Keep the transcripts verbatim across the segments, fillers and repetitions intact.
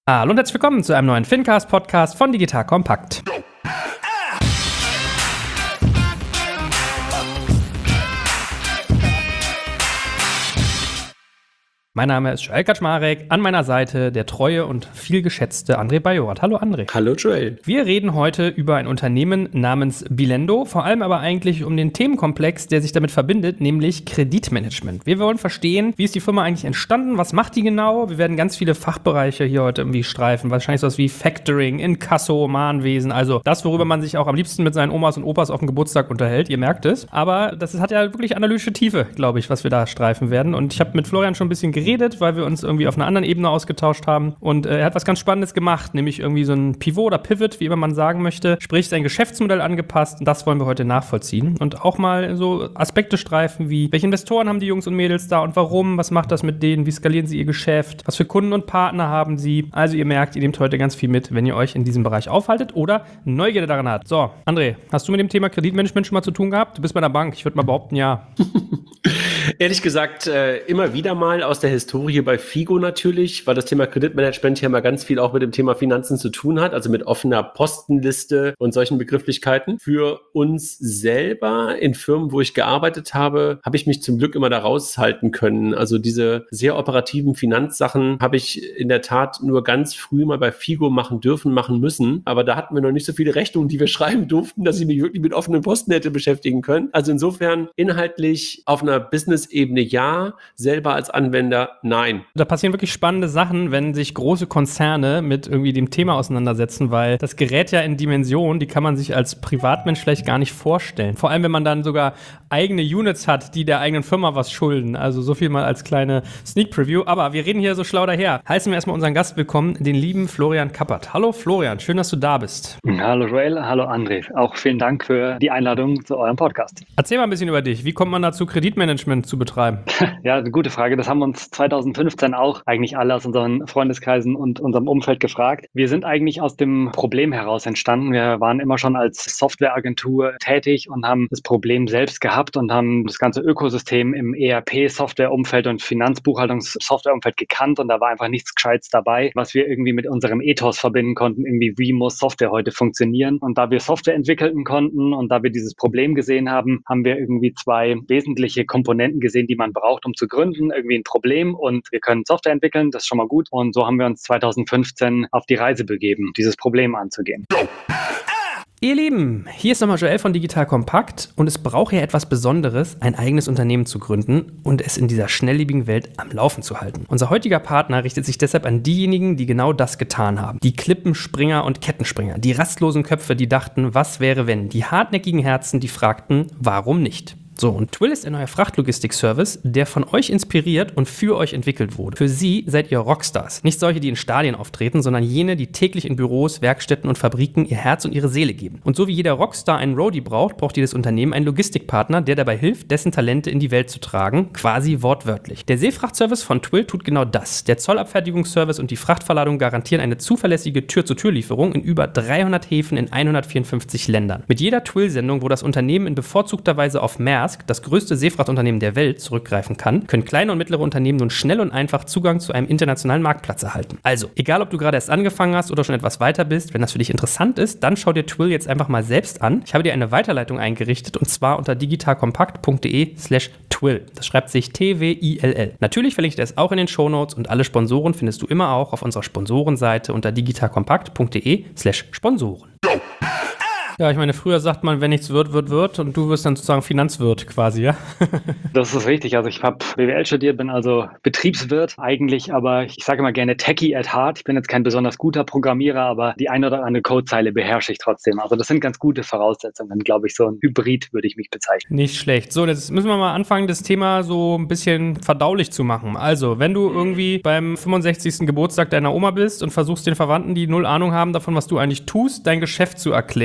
Hallo und herzlich willkommen zu einem neuen Fincast-Podcast von Digital Compact. Mein Name ist Joel Kaczmarek, an meiner Seite der treue und vielgeschätzte André Bajorat. Hallo André. Hallo Joel. Wir reden heute über ein Unternehmen namens Bilendo, vor allem aber eigentlich um den Themenkomplex, der sich damit verbindet, nämlich Kreditmanagement. Wir wollen verstehen, wie ist die Firma eigentlich entstanden, was macht die genau? Wir werden ganz viele Fachbereiche hier heute irgendwie streifen, wahrscheinlich sowas wie Factoring, Inkasso, Mahnwesen, also das, worüber man sich auch am liebsten mit seinen Omas und Opas auf dem Geburtstag unterhält, ihr merkt es. Aber das hat ja wirklich analytische Tiefe, glaube ich, was wir da streifen werden. Und ich habe mit Florian schon ein bisschen geredet, weil wir uns irgendwie auf einer anderen Ebene ausgetauscht haben. Und äh, er hat was ganz Spannendes gemacht, nämlich irgendwie so ein Pivot oder Pivot, wie immer man sagen möchte, sprich sein Geschäftsmodell angepasst. Und das wollen wir heute nachvollziehen. Und auch mal so Aspekte streifen wie, welche Investoren haben die Jungs und Mädels da und warum? Was macht das mit denen? Wie skalieren sie ihr Geschäft? Was für Kunden und Partner haben sie? Also ihr merkt, ihr nehmt heute ganz viel mit, wenn ihr euch in diesem Bereich aufhaltet oder Neugierde daran habt. So, André, hast du mit dem Thema Kreditmanagement schon mal zu tun gehabt? Du bist bei der Bank. Ich würde mal behaupten, ja. Ehrlich gesagt, äh, immer wieder mal aus der Historie bei Figo natürlich, weil das Thema Kreditmanagement ja mal ganz viel auch mit dem Thema Finanzen zu tun hat, also mit offener Postenliste und solchen Begrifflichkeiten. Für uns selber in Firmen, wo ich gearbeitet habe, habe ich mich zum Glück immer da raushalten können. Also diese sehr operativen Finanzsachen habe ich in der Tat nur ganz früh mal bei Figo machen dürfen, machen müssen. Aber da hatten wir noch nicht so viele Rechnungen, die wir schreiben durften, dass ich mich wirklich mit offenen Posten hätte beschäftigen können. Also insofern inhaltlich auf einer Business-Ebene ja, selber als Anwender nein. Da passieren wirklich spannende Sachen, wenn sich große Konzerne mit irgendwie dem Thema auseinandersetzen, weil das gerät ja in Dimensionen, die kann man sich als Privatmensch vielleicht gar nicht vorstellen. Vor allem, wenn man dann sogar eigene Units hat, die der eigenen Firma was schulden. Also so viel mal als kleine Sneak Preview. Aber wir reden hier so schlau daher. Heißen wir erstmal unseren Gast willkommen, den lieben Florian Kappert. Hallo Florian, schön, dass du da bist. Hallo Joel, hallo André. Auch vielen Dank für die Einladung zu eurem Podcast. Erzähl mal ein bisschen über dich. Wie kommt man dazu, Kreditmanagement zu betreiben? Ja, eine gute Frage. Das haben wir uns zwanzig fünfzehn auch eigentlich alle aus unseren Freundeskreisen und unserem Umfeld gefragt. Wir sind eigentlich aus dem Problem heraus entstanden. Wir waren immer schon als Softwareagentur tätig und haben das Problem selbst gehabt und haben das ganze Ökosystem im E R P-Softwareumfeld und Finanzbuchhaltungssoftwareumfeld gekannt und da war einfach nichts Gescheites dabei, was wir irgendwie mit unserem Ethos verbinden konnten, irgendwie wie muss Software heute funktionieren. Und da wir Software entwickeln konnten und da wir dieses Problem gesehen haben, haben wir irgendwie zwei wesentliche Komponenten gesehen, die man braucht, um zu gründen. Irgendwie ein Problem und wir können Software entwickeln, das ist schon mal gut. Und so haben wir uns zwanzig fünfzehn auf die Reise begeben, dieses Problem anzugehen. Ihr Lieben, hier ist nochmal Joel von Digital Compact und es braucht ja etwas Besonderes, ein eigenes Unternehmen zu gründen und es in dieser schnelllebigen Welt am Laufen zu halten. Unser heutiger Partner richtet sich deshalb an diejenigen, die genau das getan haben. Die Klippenspringer und Kettenspringer, die rastlosen Köpfe, die dachten, was wäre wenn? Die hartnäckigen Herzen, die fragten, warum nicht? So, und Twill ist ein neuer Frachtlogistik-Service, der von euch inspiriert und für euch entwickelt wurde. Für sie seid ihr Rockstars. Nicht solche, die in Stadien auftreten, sondern jene, die täglich in Büros, Werkstätten und Fabriken ihr Herz und ihre Seele geben. Und so wie jeder Rockstar einen Roadie braucht, braucht jedes Unternehmen einen Logistikpartner, der dabei hilft, dessen Talente in die Welt zu tragen, quasi wortwörtlich. Der Seefrachtservice von Twill tut genau das. Der Zollabfertigungsservice und die Frachtverladung garantieren eine zuverlässige Tür-zu-Tür-Lieferung in über dreihundert Häfen in hundertvierundfünfzig Ländern. Mit jeder Twill-Sendung, wo das Unternehmen in bevorzugter Weise auf Maersk, das größte Seefrachtunternehmen der Welt, zurückgreifen kann, können kleine und mittlere Unternehmen nun schnell und einfach Zugang zu einem internationalen Marktplatz erhalten. Also, egal ob du gerade erst angefangen hast oder schon etwas weiter bist, wenn das für dich interessant ist, dann schau dir Twill jetzt einfach mal selbst an. Ich habe dir eine Weiterleitung eingerichtet und zwar unter digitalkompakt.de slash Twill. Das schreibt sich T W I L L. Natürlich verlinke ich das auch in den Shownotes und alle Sponsoren findest du immer auch auf unserer Sponsorenseite unter digitalkompakt.de slash Sponsoren. Ja, ich meine, früher sagt man, wenn nichts wird, wird, wird und du wirst dann sozusagen Finanzwirt quasi, ja? Das ist richtig. Also ich habe B W L studiert, bin also Betriebswirt eigentlich, aber ich sage immer gerne Techie at heart. Ich bin jetzt kein besonders guter Programmierer, aber die eine oder andere Codezeile beherrsche ich trotzdem. Also das sind ganz gute Voraussetzungen, glaube ich. So ein Hybrid würde ich mich bezeichnen. Nicht schlecht. So, jetzt müssen wir mal anfangen, das Thema so ein bisschen verdaulich zu machen. Also, wenn du irgendwie beim fünfundsechzigsten Geburtstag deiner Oma bist und versuchst den Verwandten, die null Ahnung haben davon, was du eigentlich tust, dein Geschäft zu erklären. Was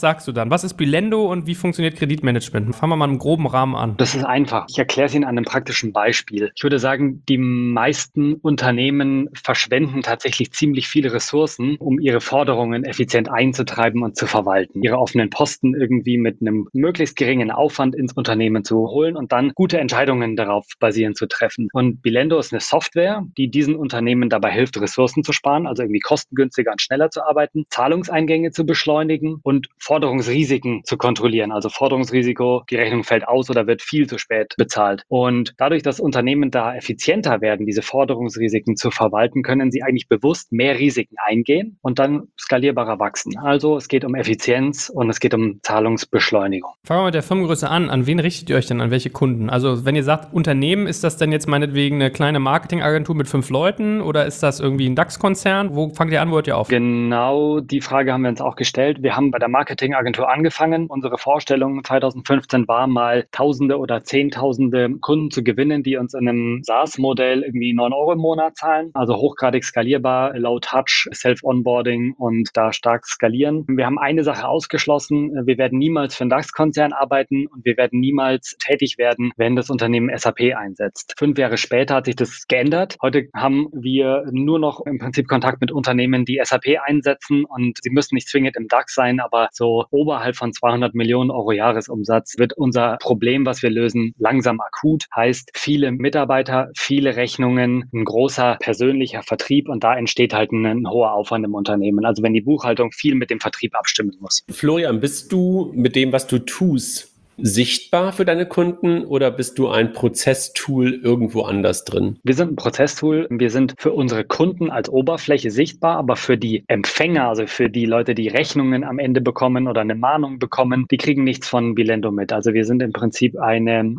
sagst du dann? Was ist Billendo und wie funktioniert Kreditmanagement? Fangen wir mal im groben Rahmen an. Das ist einfach. Ich erkläre es Ihnen an einem praktischen Beispiel. Ich würde sagen, die meisten Unternehmen verschwenden tatsächlich ziemlich viele Ressourcen, um ihre Forderungen effizient einzutreiben und zu verwalten. Ihre offenen Posten irgendwie mit einem möglichst geringen Aufwand ins Unternehmen zu holen und dann gute Entscheidungen darauf basierend zu treffen. Und Billendo ist eine Software, die diesen Unternehmen dabei hilft, Ressourcen zu sparen, also irgendwie kostengünstiger und schneller zu arbeiten, Zahlungseingänge zu beschleunigen und Forderungsrisiken zu kontrollieren. Also Forderungsrisiko, die Rechnung fällt aus oder wird viel zu spät bezahlt. Und dadurch, dass Unternehmen da effizienter werden, diese Forderungsrisiken zu verwalten, können sie eigentlich bewusst mehr Risiken eingehen und dann skalierbarer wachsen. Also es geht um Effizienz und es geht um Zahlungsbeschleunigung. Fangen wir mit der Firmengröße an. An wen richtet ihr euch denn? An welche Kunden? Also wenn ihr sagt Unternehmen, ist das denn jetzt meinetwegen eine kleine Marketingagentur mit fünf Leuten oder ist das irgendwie ein DAX-Konzern? Wo fangt ihr an, wo hört ihr auf? Genau die Frage haben wir uns auch gestellt. Wir haben bei der Marketingagentur angefangen. Unsere Vorstellung zwanzig fünfzehn war mal Tausende oder Zehntausende Kunden zu gewinnen, die uns in einem SaaS-Modell irgendwie neun Euro im Monat zahlen. Also hochgradig skalierbar, low touch, Self-Onboarding und da stark skalieren. Wir haben eine Sache ausgeschlossen. Wir werden niemals für einen DAX-Konzern arbeiten und wir werden niemals tätig werden, wenn das Unternehmen S A P einsetzt. Fünf Jahre später hat sich das geändert. Heute haben wir nur noch im Prinzip Kontakt mit Unternehmen, die S A P einsetzen und sie müssen nicht zwingend im DAX sein, aber so oberhalb von zweihundert Millionen Euro Jahresumsatz wird unser Problem, was wir lösen, langsam akut. Heißt viele Mitarbeiter, viele Rechnungen, ein großer persönlicher Vertrieb und da entsteht halt ein, ein hoher Aufwand im Unternehmen. Also wenn die Buchhaltung viel mit dem Vertrieb abstimmen muss. Florian, bist du mit dem, was du tust, sichtbar für deine Kunden oder bist du ein Prozesstool irgendwo anders drin? Wir sind ein Prozesstool. Wir sind für unsere Kunden als Oberfläche sichtbar, aber für die Empfänger, also für die Leute, die Rechnungen am Ende bekommen oder eine Mahnung bekommen, die kriegen nichts von Billendo mit. Also wir sind im Prinzip eine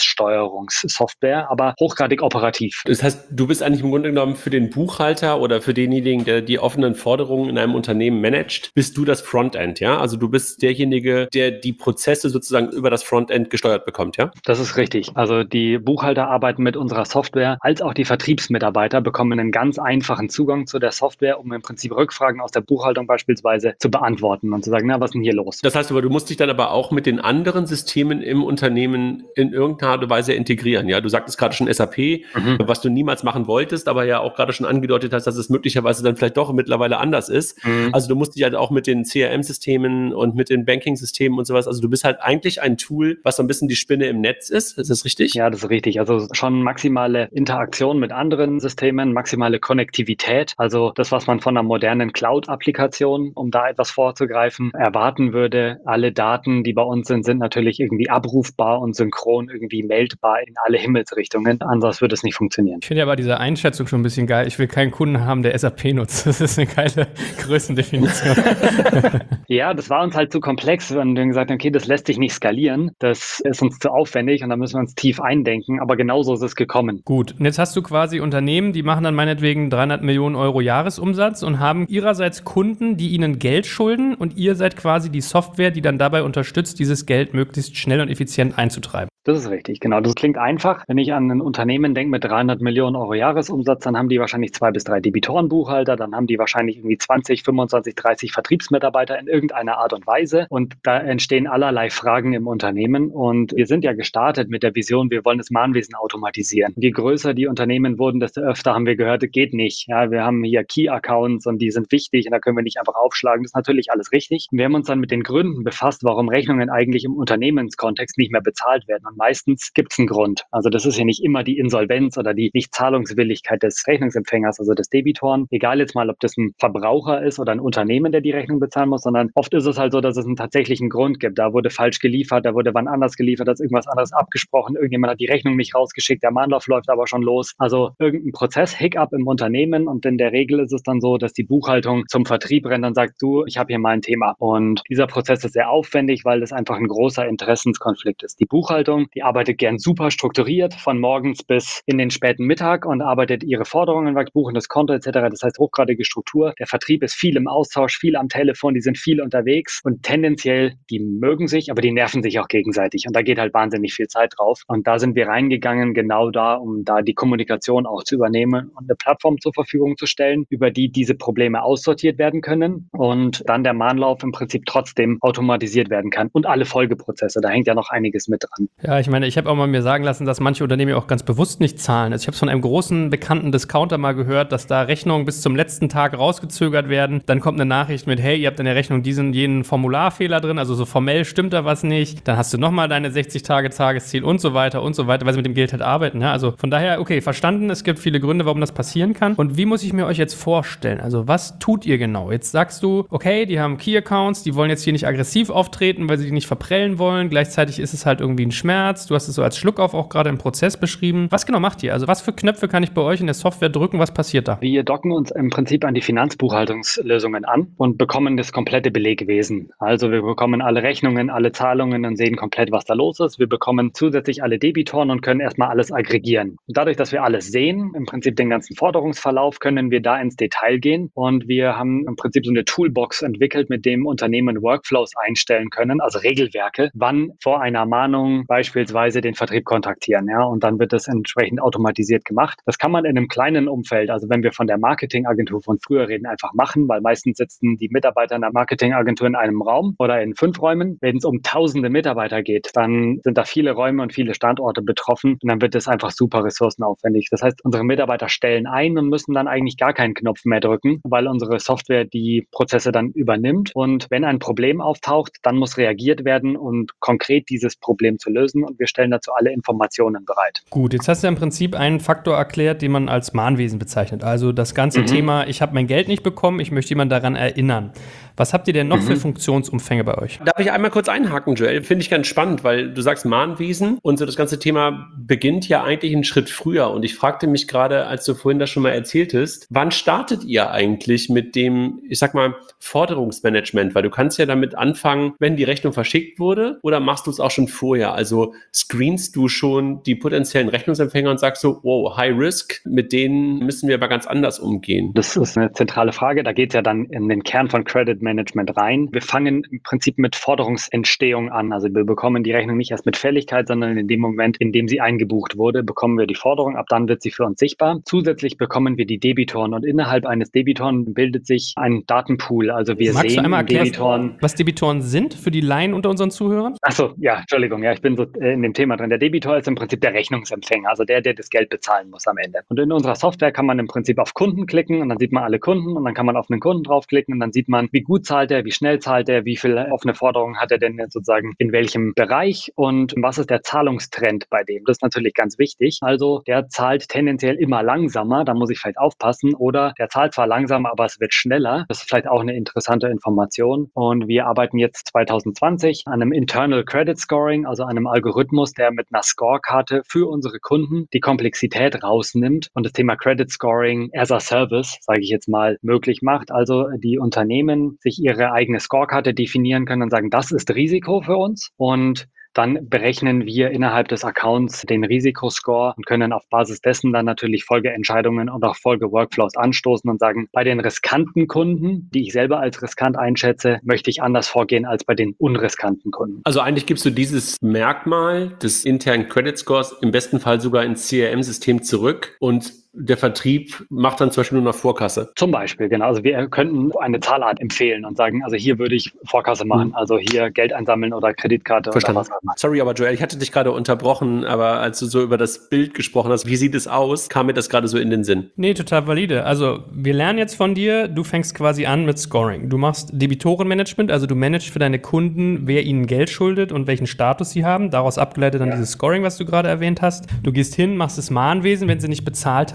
Prozesssteuerungssoftware, aber hochgradig operativ. Das heißt, du bist eigentlich im Grunde genommen für den Buchhalter oder für denjenigen, der die offenen Forderungen in einem Unternehmen managt, bist du das Frontend, ja? Also du bist derjenige, der die Prozesse sozusagen über das Frontend gesteuert bekommt, ja? Das ist richtig. Also die Buchhalter arbeiten mit unserer Software, als auch die Vertriebsmitarbeiter bekommen einen ganz einfachen Zugang zu der Software, um im Prinzip Rückfragen aus der Buchhaltung beispielsweise zu beantworten und zu sagen, na, was ist denn hier los? Das heißt aber, du musst dich dann aber auch mit den anderen Systemen im Unternehmen in irgendeiner Art und Weise integrieren, ja? Du sagtest gerade schon S A P, mhm. was du niemals machen wolltest, aber ja auch gerade schon angedeutet hast, dass es möglicherweise dann vielleicht doch mittlerweile anders ist. Mhm. Also du musst dich halt auch mit den C R M-Systemen und mit den Banking-Systemen und sowas, also du bist halt eigentlich ein Tool, was so ein bisschen die Spinne im Netz ist. Ist das richtig? Ja, das ist richtig. Also schon maximale Interaktion mit anderen Systemen, maximale Konnektivität. Also das, was man von einer modernen Cloud-Applikation, um da etwas vorzugreifen, erwarten würde. Alle Daten, die bei uns sind, sind natürlich irgendwie abrufbar und synchron irgendwie meldbar in alle Himmelsrichtungen. Ansonsten würde es nicht funktionieren. Ich finde ja aber diese Einschätzung schon ein bisschen geil. Ich will keinen Kunden haben, der S A P nutzt. Das ist eine geile Größendefinition. Ja, das war uns halt zu komplex. Wir haben gesagt, okay, das lässt sich nicht skalieren. Das ist uns zu aufwendig und da müssen wir uns tief eindenken, aber genauso ist es gekommen. Gut, und jetzt hast du quasi Unternehmen, die machen dann meinetwegen dreihundert Millionen Euro Jahresumsatz und haben ihrerseits Kunden, die ihnen Geld schulden und ihr seid quasi die Software, die dann dabei unterstützt, dieses Geld möglichst schnell und effizient einzutreiben. Das ist richtig, genau. Das klingt einfach. Wenn ich an ein Unternehmen denke mit dreihundert Millionen Euro Jahresumsatz, dann haben die wahrscheinlich zwei bis drei Debitorenbuchhalter, dann haben die wahrscheinlich irgendwie zwanzig, fünfundzwanzig, dreißig Vertriebsmitarbeiter in irgendeiner Art und Weise und da entstehen allerlei Fragen im Unternehmen und wir sind ja gestartet mit der Vision, wir wollen das Mahnwesen automatisieren. Je größer die Unternehmen wurden, desto öfter haben wir gehört, das geht nicht. Ja, wir haben hier Key-Accounts und die sind wichtig und da können wir nicht einfach aufschlagen. Das ist natürlich alles richtig. Wir haben uns dann mit den Gründen befasst, warum Rechnungen eigentlich im Unternehmenskontext nicht mehr bezahlt werden. Und meistens gibt es einen Grund. Also das ist ja nicht immer die Insolvenz oder die Nichtzahlungswilligkeit des Rechnungsempfängers, also des Debitoren. Egal jetzt mal, ob das ein Verbraucher ist oder ein Unternehmen, der die Rechnung bezahlen muss, sondern oft ist es halt so, dass es einen tatsächlichen Grund gibt. Da wurde falsch geliefert, da wurde wann anders geliefert, da ist irgendwas anderes abgesprochen, irgendjemand hat die Rechnung nicht rausgeschickt, der Mahnlauf läuft aber schon los. Also irgendein Prozess, Hiccup im Unternehmen und in der Regel ist es dann so, dass die Buchhaltung zum Vertrieb rennt und sagt, du, ich habe hier mal ein Thema. Und dieser Prozess ist sehr aufwendig, weil das einfach ein großer Interessenskonflikt ist. Die Buchhaltung Buchhaltung, die arbeitet gern super strukturiert von morgens bis in den späten Mittag und arbeitet ihre Forderungen, buchen das Konto et cetera. Das heißt hochgradige Struktur. Der Vertrieb ist viel im Austausch, viel am Telefon, die sind viel unterwegs und tendenziell, die mögen sich, aber die nerven sich auch gegenseitig und da geht halt wahnsinnig viel Zeit drauf. Und da sind wir reingegangen, genau da, um da die Kommunikation auch zu übernehmen und eine Plattform zur Verfügung zu stellen, über die diese Probleme aussortiert werden können und dann der Mahnlauf im Prinzip trotzdem automatisiert werden kann und alle Folgeprozesse. Da hängt ja noch einiges mit dran. Ja, ich meine, ich habe auch mal mir sagen lassen, dass manche Unternehmen ja auch ganz bewusst nicht zahlen. Also ich habe es von einem großen, bekannten Discounter mal gehört, dass da Rechnungen bis zum letzten Tag rausgezögert werden. Dann kommt eine Nachricht mit, hey, ihr habt in der Rechnung diesen, jenen Formularfehler drin, also so formell stimmt da was nicht. Dann hast du nochmal deine sechzig Tage Tagesziel und so weiter und so weiter, weil sie mit dem Geld halt arbeiten. Ja? Also von daher, okay, verstanden, es gibt viele Gründe, warum das passieren kann. Und wie muss ich mir euch jetzt vorstellen? Also was tut ihr genau? Jetzt sagst du, okay, die haben Key-Accounts, die wollen jetzt hier nicht aggressiv auftreten, weil sie die nicht verprellen wollen. Gleichzeitig ist es halt irgendwie ein Schmerz. Du hast es so als Schluckauf auch gerade im Prozess beschrieben. Was genau macht ihr? Also was für Knöpfe kann ich bei euch in der Software drücken? Was passiert da? Wir docken uns im Prinzip an die Finanzbuchhaltungslösungen an und bekommen das komplette Belegwesen. Also wir bekommen alle Rechnungen, alle Zahlungen und sehen komplett, was da los ist. Wir bekommen zusätzlich alle Debitoren und können erstmal alles aggregieren. Und dadurch, dass wir alles sehen, im Prinzip den ganzen Forderungsverlauf, können wir da ins Detail gehen und wir haben im Prinzip so eine Toolbox entwickelt, mit dem Unternehmen Workflows einstellen können, also Regelwerke, wann vor einer Mahnung beispielsweise den Vertrieb kontaktieren, ja, und dann wird das entsprechend automatisiert gemacht. Das kann man in einem kleinen Umfeld, also wenn wir von der Marketingagentur von früher reden, einfach machen, weil meistens sitzen die Mitarbeiter in der Marketingagentur in einem Raum oder in fünf Räumen. Wenn es um tausende Mitarbeiter geht, dann sind da viele Räume und viele Standorte betroffen und dann wird das einfach super ressourcenaufwendig. Das heißt, unsere Mitarbeiter stellen ein und müssen dann eigentlich gar keinen Knopf mehr drücken, weil unsere Software die Prozesse dann übernimmt. Und wenn ein Problem auftaucht, dann muss reagiert werden und konkret dieses Problem zu lösen und wir stellen dazu alle Informationen bereit. Gut, jetzt hast du ja im Prinzip einen Faktor erklärt, den man als Mahnwesen bezeichnet. Also das ganze mhm. Thema, ich habe mein Geld nicht bekommen, ich möchte jemanden daran erinnern. Was habt ihr denn noch mhm. für Funktionsumfänge bei euch? Darf ich einmal kurz einhaken, Joel? Finde ich ganz spannend, weil du sagst Mahnwesen und so das ganze Thema beginnt ja eigentlich einen Schritt früher. Und ich fragte mich gerade, als du vorhin das schon mal erzähltest, wann startet ihr eigentlich mit dem, ich sag mal, Forderungsmanagement? Weil du kannst ja damit anfangen, wenn die Rechnung verschickt wurde, oder machst du es auch schon vorher? Also screenst du schon die potenziellen Rechnungsempfänger und sagst so, wow, High Risk, mit denen müssen wir aber ganz anders umgehen? Das ist eine zentrale Frage. Da geht es ja dann in den Kern von Credit Management rein. Wir fangen im Prinzip mit Forderungsentstehung an. Also wir bekommen die Rechnung nicht erst mit Fälligkeit, sondern in dem Moment, in dem sie eingebucht wurde, bekommen wir die Forderung. Ab dann wird sie für uns sichtbar. Zusätzlich bekommen wir die Debitoren und innerhalb eines Debitoren bildet sich ein Datenpool. Also wir Magst sehen du einmal erklären, Debitoren, was Debitoren sind für die Laien unter unseren Zuhörern? Achso, ja, Entschuldigung, ja, ich bin so in dem Thema drin. Der Debitor ist im Prinzip der Rechnungsempfänger, also der, der das Geld bezahlen muss am Ende. Und in unserer Software kann man im Prinzip auf Kunden klicken und dann sieht man alle Kunden und dann kann man auf einen Kunden draufklicken und dann sieht man, wie gut zahlt er, wie schnell zahlt er, wie viele offene Forderungen hat er denn sozusagen in welchem Bereich und was ist der Zahlungstrend bei dem. Das ist natürlich ganz wichtig. Also der zahlt tendenziell immer langsamer, da muss ich vielleicht aufpassen, oder der zahlt zwar langsamer, aber es wird schneller. Das ist vielleicht auch eine interessante Information. Und wir arbeiten jetzt zwanzig zwanzig an einem Internal Credit Scoring, also einem Algorithmus, der mit einer Scorekarte für unsere Kunden die Komplexität rausnimmt und das Thema Credit Scoring as a Service, sage ich jetzt mal, möglich macht. Also die Unternehmen sich ihre eigene Scorekarte definieren können und sagen, das ist Risiko für uns und dann berechnen wir innerhalb des Accounts den Risikoscore und können auf Basis dessen dann natürlich Folgeentscheidungen und auch Folgeworkflows anstoßen und sagen, bei den riskanten Kunden, die ich selber als riskant einschätze, möchte ich anders vorgehen als bei den unriskanten Kunden. Also eigentlich gibst du dieses Merkmal des internen Credit Scores im besten Fall sogar ins C R M-System zurück und der Vertrieb macht dann zum Beispiel nur noch Vorkasse. Zum Beispiel, genau. Also wir könnten eine Zahlart empfehlen und sagen, also hier würde ich Vorkasse machen, mhm. also hier Geld einsammeln oder Kreditkarte. Verstanden. Oder was auch immer. Sorry, aber Joel, ich hatte dich gerade unterbrochen, aber als du so über das Bild gesprochen hast, wie sieht es aus, kam mir das gerade so in den Sinn. Nee, total valide. Also wir lernen jetzt von dir, du fängst quasi an mit Scoring. Du machst Debitorenmanagement, also du managst für deine Kunden, wer ihnen Geld schuldet und welchen Status sie haben. Daraus abgeleitet dann ja. dieses Scoring, was du gerade erwähnt hast. Du gehst hin, machst das Mahnwesen, wenn sie nicht bezahlt haben.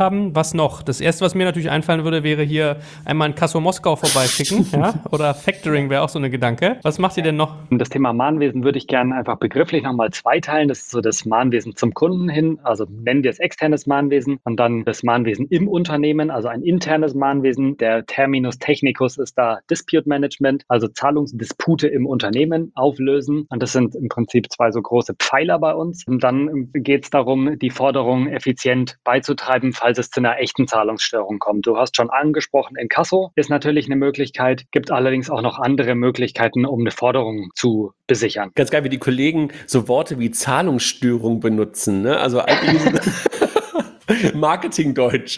haben. Was noch? Das erste, was mir natürlich einfallen würde, wäre hier einmal in Kasso Moskau vorbeischicken. ja? Oder Factoring wäre auch so eine Gedanke. Was macht ihr denn noch? Das Thema Mahnwesen würde ich gerne einfach begrifflich nochmal zweiteilen. Das ist so das Mahnwesen zum Kunden hin, also nennen wir es externes Mahnwesen, und dann das Mahnwesen im Unternehmen, also ein internes Mahnwesen. Der Terminus technicus ist da Dispute Management, also Zahlungsdispute im Unternehmen auflösen. Und das sind im Prinzip zwei so große Pfeiler bei uns. Und dann geht es darum, die Forderungen effizient beizutreiben, falls es zu einer echten Zahlungsstörung kommt. Du hast schon angesprochen, Inkasso ist natürlich eine Möglichkeit, gibt allerdings auch noch andere Möglichkeiten, um eine Forderung zu besichern. Ganz geil, wie die Kollegen so Worte wie Zahlungsstörung benutzen, ne? Also eigentlich Marketingdeutsch.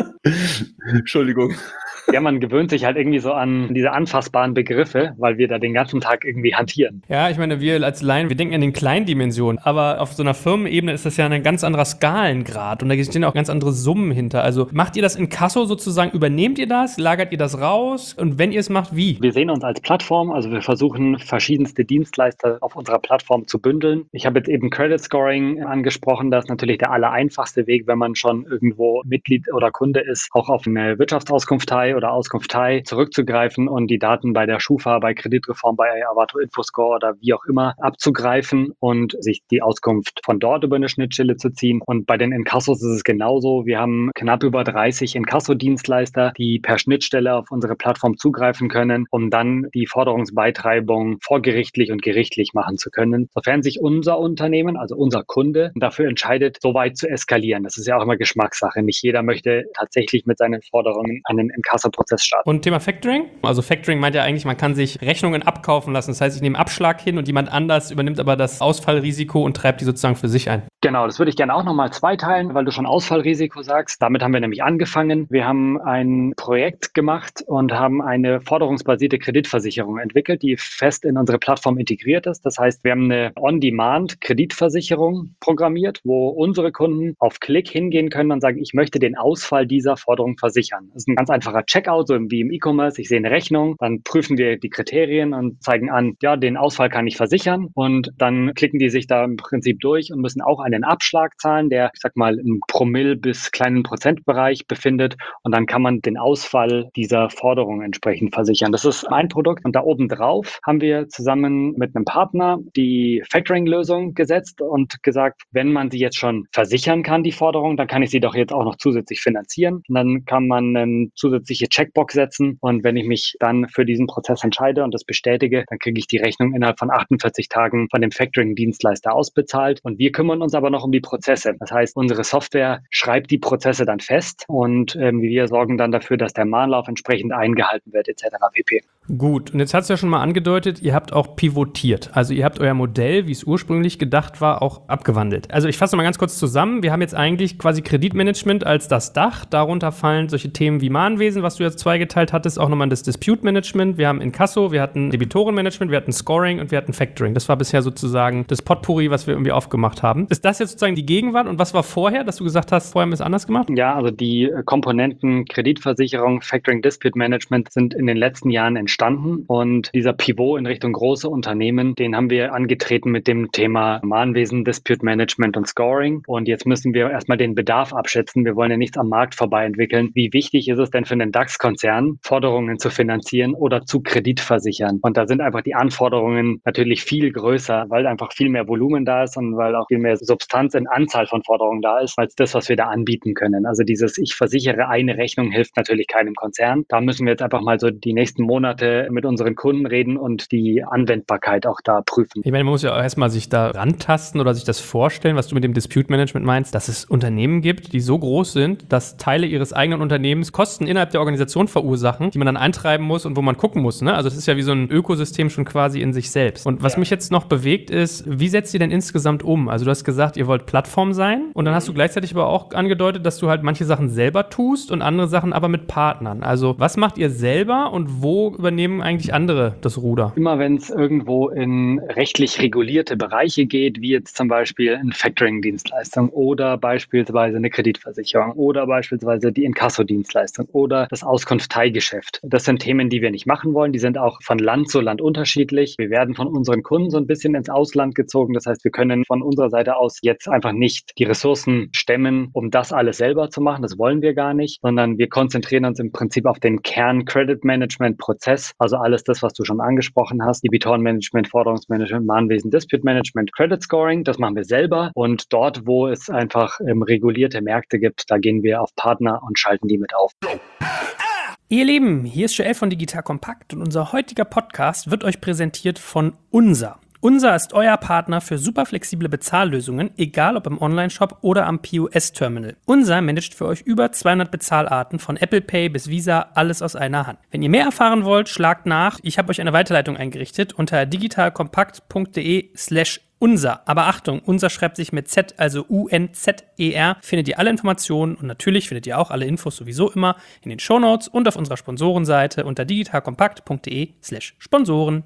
Entschuldigung. Ja, man gewöhnt sich halt irgendwie so an diese anfassbaren Begriffe, weil wir da den ganzen Tag irgendwie hantieren. Ja, ich meine, wir als Laien, wir denken in den kleinen Dimensionen, aber auf so einer Firmenebene ist das ja ein ganz anderer Skalengrad und da stehen auch ganz andere Summen hinter. Also macht ihr das in Kasso sozusagen, übernehmt ihr das, lagert ihr das raus und wenn ihr es macht, wie? Wir sehen uns als Plattform, also wir versuchen verschiedenste Dienstleister auf unserer Plattform zu bündeln. Ich habe jetzt eben Credit Scoring angesprochen, das ist natürlich der allereinfachste Weg, wenn man schon irgendwo Mitglied oder Kunde ist, auch auf eine Wirtschaftsauskunftei oder Auskunftei zurückzugreifen und die Daten bei der Schufa, bei Kreditreform, bei Avato Infoscore oder wie auch immer abzugreifen und sich die Auskunft von dort über eine Schnittstelle zu ziehen. Und bei den Inkassos ist es genauso. Wir haben knapp über dreißig Inkasso-Dienstleister, die per Schnittstelle auf unsere Plattform zugreifen können, um dann die Forderungsbeitreibung vorgerichtlich und gerichtlich machen zu können. Sofern sich unser Unternehmen, also unser Kunde, dafür entscheidet, so weit zu eskalieren. Das ist ja auch immer Geschmackssache. Nicht jeder möchte tatsächlich mit seinen Forderungen einen Inkasso Prozess starten. Und Thema Factoring? Also Factoring meint ja eigentlich, man kann sich Rechnungen abkaufen lassen. Das heißt, ich nehme Abschlag hin und jemand anders übernimmt aber das Ausfallrisiko und treibt die sozusagen für sich ein. Genau, das würde ich gerne auch nochmal zweiteilen, weil du schon Ausfallrisiko sagst. Damit haben wir nämlich angefangen. Wir haben ein Projekt gemacht und haben eine forderungsbasierte Kreditversicherung entwickelt, die fest in unsere Plattform integriert ist. Das heißt, wir haben eine On-Demand-Kreditversicherung programmiert, wo unsere Kunden auf Klick hingehen können und sagen, ich möchte den Ausfall dieser Forderung versichern. Das ist ein ganz einfacher Checkout, so wie im E-Commerce. Ich sehe eine Rechnung, dann prüfen wir die Kriterien und zeigen an, ja, den Ausfall kann ich versichern. Und dann klicken die sich da im Prinzip durch und müssen auch einen Abschlag zahlen, der, ich sag mal, im Promille bis kleinen Prozentbereich befindet. Und dann kann man den Ausfall dieser Forderung entsprechend versichern. Das ist ein Produkt. Und da oben drauf haben wir zusammen mit einem Partner die Factoring-Lösung gesetzt und gesagt, wenn man sie jetzt schon versichern kann, die Forderung, dann kann ich sie doch jetzt auch noch zusätzlich finanzieren. Und dann kann man eine zusätzliche Checkbox setzen. Und wenn ich mich dann für diesen Prozess entscheide und das bestätige, dann kriege ich die Rechnung innerhalb von achtundvierzig Tagen von dem Factoring-Dienstleister ausbezahlt. Und wir kümmern uns aber noch um die Prozesse. Das heißt, unsere Software schreibt die Prozesse dann fest und ähm, wir sorgen dann dafür, dass der Mahnlauf entsprechend eingehalten wird, et cetera pp. Gut, und jetzt hast du ja schon mal angedeutet, ihr habt auch pivotiert. Also ihr habt euer Modell, wie es ursprünglich gedacht war, auch abgewandelt. Also ich fasse mal ganz kurz zusammen. Wir haben jetzt eigentlich quasi Kreditmanagement als das Dach. Darunter fallen solche Themen wie Mahnwesen, was du jetzt zweigeteilt hattest, auch nochmal das Dispute Management. Wir haben Inkasso, wir hatten Debitorenmanagement, wir hatten Scoring und wir hatten Factoring. Das war bisher sozusagen das Potpourri, was wir irgendwie aufgemacht haben. Ist das jetzt sozusagen die Gegenwart und was war vorher, dass du gesagt hast, vorher haben wir es anders gemacht? Ja, also die Komponenten Kreditversicherung, Factoring, Dispute Management sind in den letzten Jahren entstanden und dieser Pivot in Richtung große Unternehmen, den haben wir angetreten mit dem Thema Mahnwesen, Dispute Management und Scoring und jetzt müssen wir erstmal den Bedarf abschätzen. Wir wollen ja nichts am Markt vorbei entwickeln. Wie wichtig ist es denn für einen DAX-Konzern, Forderungen zu finanzieren oder zu kreditversichern? Und da sind einfach die Anforderungen natürlich viel größer, weil einfach viel mehr Volumen da ist und weil auch viel mehr Substanz in Anzahl von Forderungen da ist, als das, was wir da anbieten können. Also dieses Ich versichere eine Rechnung hilft natürlich keinem Konzern. Da müssen wir jetzt einfach mal so die nächsten Monate mit unseren Kunden reden und die Anwendbarkeit auch da prüfen. Ich meine, man muss ja auch erstmal sich da rantasten oder sich das vorstellen, was du mit dem Dispute Management meinst, dass es Unternehmen gibt, die so groß sind, dass Teile ihres eigenen Unternehmens Kosten innerhalb der Organisation verursachen, die man dann eintreiben muss und wo man gucken muss. Ne? Also das ist ja wie so ein Ökosystem schon quasi in sich selbst. Und was ja. mich jetzt noch bewegt ist, wie setzt ihr denn insgesamt um? Also du hast gesagt, ihr wollt Plattform sein und dann hast du gleichzeitig aber auch angedeutet, dass du halt manche Sachen selber tust und andere Sachen aber mit Partnern. Also was macht ihr selber und wo übernehmt übernehmen eigentlich andere das Ruder? Immer wenn es irgendwo in rechtlich regulierte Bereiche geht, wie jetzt zum Beispiel eine Factoring-Dienstleistung oder beispielsweise eine Kreditversicherung oder beispielsweise die Inkasso-Dienstleistung oder das Auskunfteigeschäft. Das sind Themen, die wir nicht machen wollen. Die sind auch von Land zu Land unterschiedlich. Wir werden von unseren Kunden so ein bisschen ins Ausland gezogen. Das heißt, wir können von unserer Seite aus jetzt einfach nicht die Ressourcen stemmen, um das alles selber zu machen. Das wollen wir gar nicht, sondern wir konzentrieren uns im Prinzip auf den Kern-Credit-Management-Prozess. Also alles das, was du schon angesprochen hast. Debitorenmanagement, Forderungsmanagement, Mahnwesen, Dispute-Management, Credit-Scoring. Das machen wir selber. Und dort, wo es einfach ähm, regulierte Märkte gibt, da gehen wir auf Partner und schalten die mit auf. Ihr Lieben, hier ist Joel von Digital Compact und unser heutiger Podcast wird euch präsentiert von Unser. Unser ist euer Partner für super flexible Bezahllösungen, egal ob im Onlineshop oder am P O S-Terminal. Unser managt für euch über zweihundert Bezahlarten von Apple Pay bis Visa, alles aus einer Hand. Wenn ihr mehr erfahren wollt, schlagt nach. Ich habe euch eine Weiterleitung eingerichtet unter digitalkompakt.de slash unser. Aber Achtung, unser schreibt sich mit Z, also U N Z E R. Findet ihr alle Informationen und natürlich findet ihr auch alle Infos sowieso immer in den Shownotes und auf unserer Sponsorenseite unter digitalkompakt.de slash Sponsoren.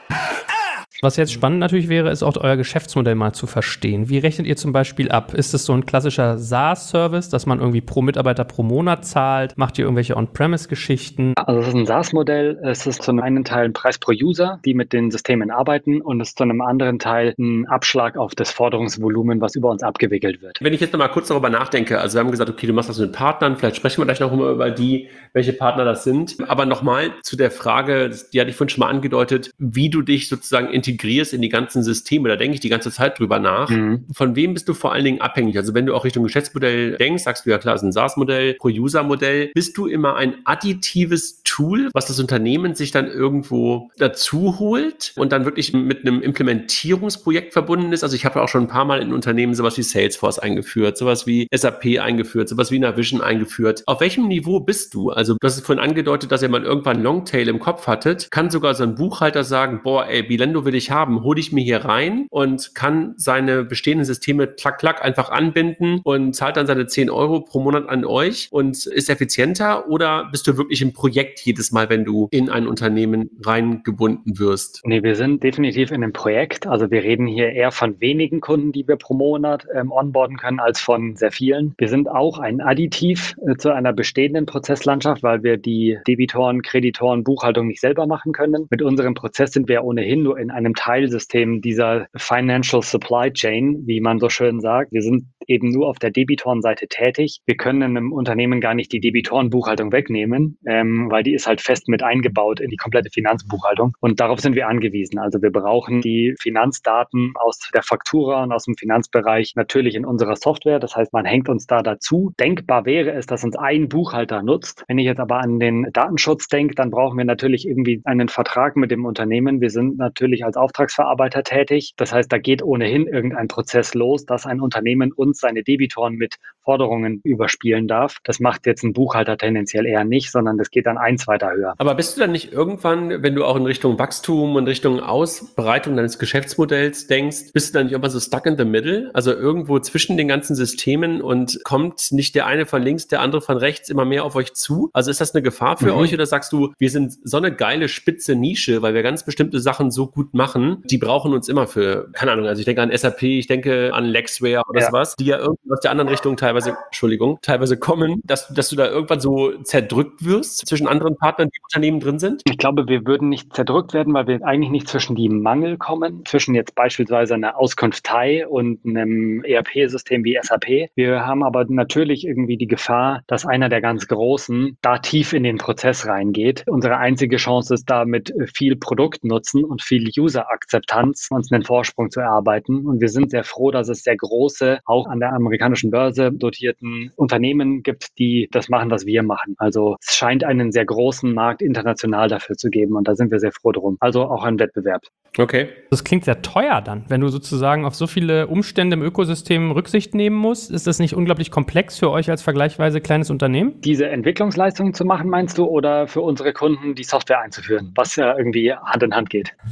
Was jetzt spannend natürlich wäre, ist auch euer Geschäftsmodell mal zu verstehen. Wie rechnet ihr zum Beispiel ab? Ist es so ein klassischer SaaS-Service, dass man irgendwie pro Mitarbeiter pro Monat zahlt? Macht ihr irgendwelche On-Premise-Geschichten? Also es ist ein SaaS-Modell. Es ist zu einem einen Teil ein Preis pro User, die mit den Systemen arbeiten, und es ist zu einem anderen Teil ein Abschlag auf das Forderungsvolumen, was über uns abgewickelt wird. Wenn ich jetzt noch mal kurz darüber nachdenke, also wir haben gesagt, okay, du machst das mit Partnern, vielleicht sprechen wir gleich noch mal über die, welche Partner das sind. Aber nochmal zu der Frage, die hatte ich vorhin schon mal angedeutet, wie du dich sozusagen integrierst in die ganzen Systeme, da denke ich die ganze Zeit drüber nach. Mhm. Von wem bist du vor allen Dingen abhängig? Also wenn du auch Richtung Geschäftsmodell denkst, sagst du ja klar, es ist ein SaaS-Modell, Pro-User-Modell. Bist du immer ein additives Tool, was das Unternehmen sich dann irgendwo dazu holt und dann wirklich mit einem Implementierungsprojekt verbunden ist? Also ich habe ja auch schon ein paar Mal in Unternehmen sowas wie Salesforce eingeführt, sowas wie S A P eingeführt, sowas wie Navision eingeführt. Auf welchem Niveau bist du? Also du hast es vorhin angedeutet, dass ihr mal irgendwann Longtail im Kopf hattet. Kann sogar so ein Buchhalter sagen, boah, ey, Bilendo will ich haben, hole ich mir hier rein und kann seine bestehenden Systeme klack, klack einfach anbinden und zahlt dann seine zehn Euro pro Monat an euch und ist effizienter? Oder bist du wirklich im Projekt jedes Mal, wenn du in ein Unternehmen reingebunden wirst? Nee, wir sind definitiv in einem Projekt. Also wir reden hier eher von wenigen Kunden, die wir pro Monat ähm, onboarden können, als von sehr vielen. Wir sind auch ein Additiv äh, zu einer bestehenden Prozesslandschaft, weil wir die Debitoren, Kreditoren, Buchhaltung nicht selber machen können. Mit unserem Prozess sind wir ohnehin nur in einem Teilsystem dieser Financial Supply Chain, wie man so schön sagt. Wir sind eben nur auf der Debitorenseite tätig. Wir können einem Unternehmen gar nicht die Debitorenbuchhaltung wegnehmen, ähm, weil die ist halt fest mit eingebaut in die komplette Finanzbuchhaltung. Und darauf sind wir angewiesen. Also wir brauchen die Finanzdaten aus der Faktura und aus dem Finanzbereich natürlich in unserer Software. Das heißt, man hängt uns da dazu. Denkbar wäre es, dass uns ein Buchhalter nutzt. Wenn ich jetzt aber an den Datenschutz denke, dann brauchen wir natürlich irgendwie einen Vertrag mit dem Unternehmen. Wir sind natürlich als Auftragsverarbeiter tätig. Das heißt, da geht ohnehin irgendein Prozess los, dass ein Unternehmen uns seine Debitoren mit Forderungen überspielen darf. Das macht jetzt ein Buchhalter tendenziell eher nicht, sondern das geht dann eins weiter höher. Aber bist du dann nicht irgendwann, wenn du auch in Richtung Wachstum und Richtung Ausbreitung deines Geschäftsmodells denkst, bist du dann nicht immer so stuck in the middle? Also irgendwo zwischen den ganzen Systemen und kommt nicht der eine von links, der andere von rechts immer mehr auf euch zu? Also ist das eine Gefahr für mhm. euch oder sagst du, wir sind so eine geile spitze Nische, weil wir ganz bestimmte Sachen so gut machen, die brauchen uns immer für, keine Ahnung, also ich denke an S A P, ich denke an Lexware oder ja. sowas, die ja irgendwie aus der anderen Richtung teilweise, Entschuldigung, teilweise kommen, dass, dass du da irgendwann so zerdrückt wirst zwischen anderen Partnern, die im Unternehmen drin sind? Ich glaube, wir würden nicht zerdrückt werden, weil wir eigentlich nicht zwischen die Mangel kommen, zwischen jetzt beispielsweise einer Auskunftei und einem E R P-System wie S A P. Wir haben aber natürlich irgendwie die Gefahr, dass einer der ganz Großen da tief in den Prozess reingeht. Unsere einzige Chance ist da mit viel Produktnutzen und viel User-Akzeptanz uns einen Vorsprung zu erarbeiten. Und wir sind sehr froh, dass es sehr große, auch an der amerikanischen Börse dotierten Unternehmen gibt, die das machen, was wir machen. Also es scheint einen sehr großen Markt international dafür zu geben und da sind wir sehr froh drum. Also auch ein Wettbewerb. Okay. Das klingt sehr teuer dann, wenn du sozusagen auf so viele Umstände im Ökosystem Rücksicht nehmen musst. Ist das nicht unglaublich komplex für euch als vergleichsweise kleines Unternehmen? Diese Entwicklungsleistungen zu machen, meinst du, oder für unsere Kunden die Software einzuführen, was ja irgendwie Hand in Hand geht? Die Entwicklungsleistung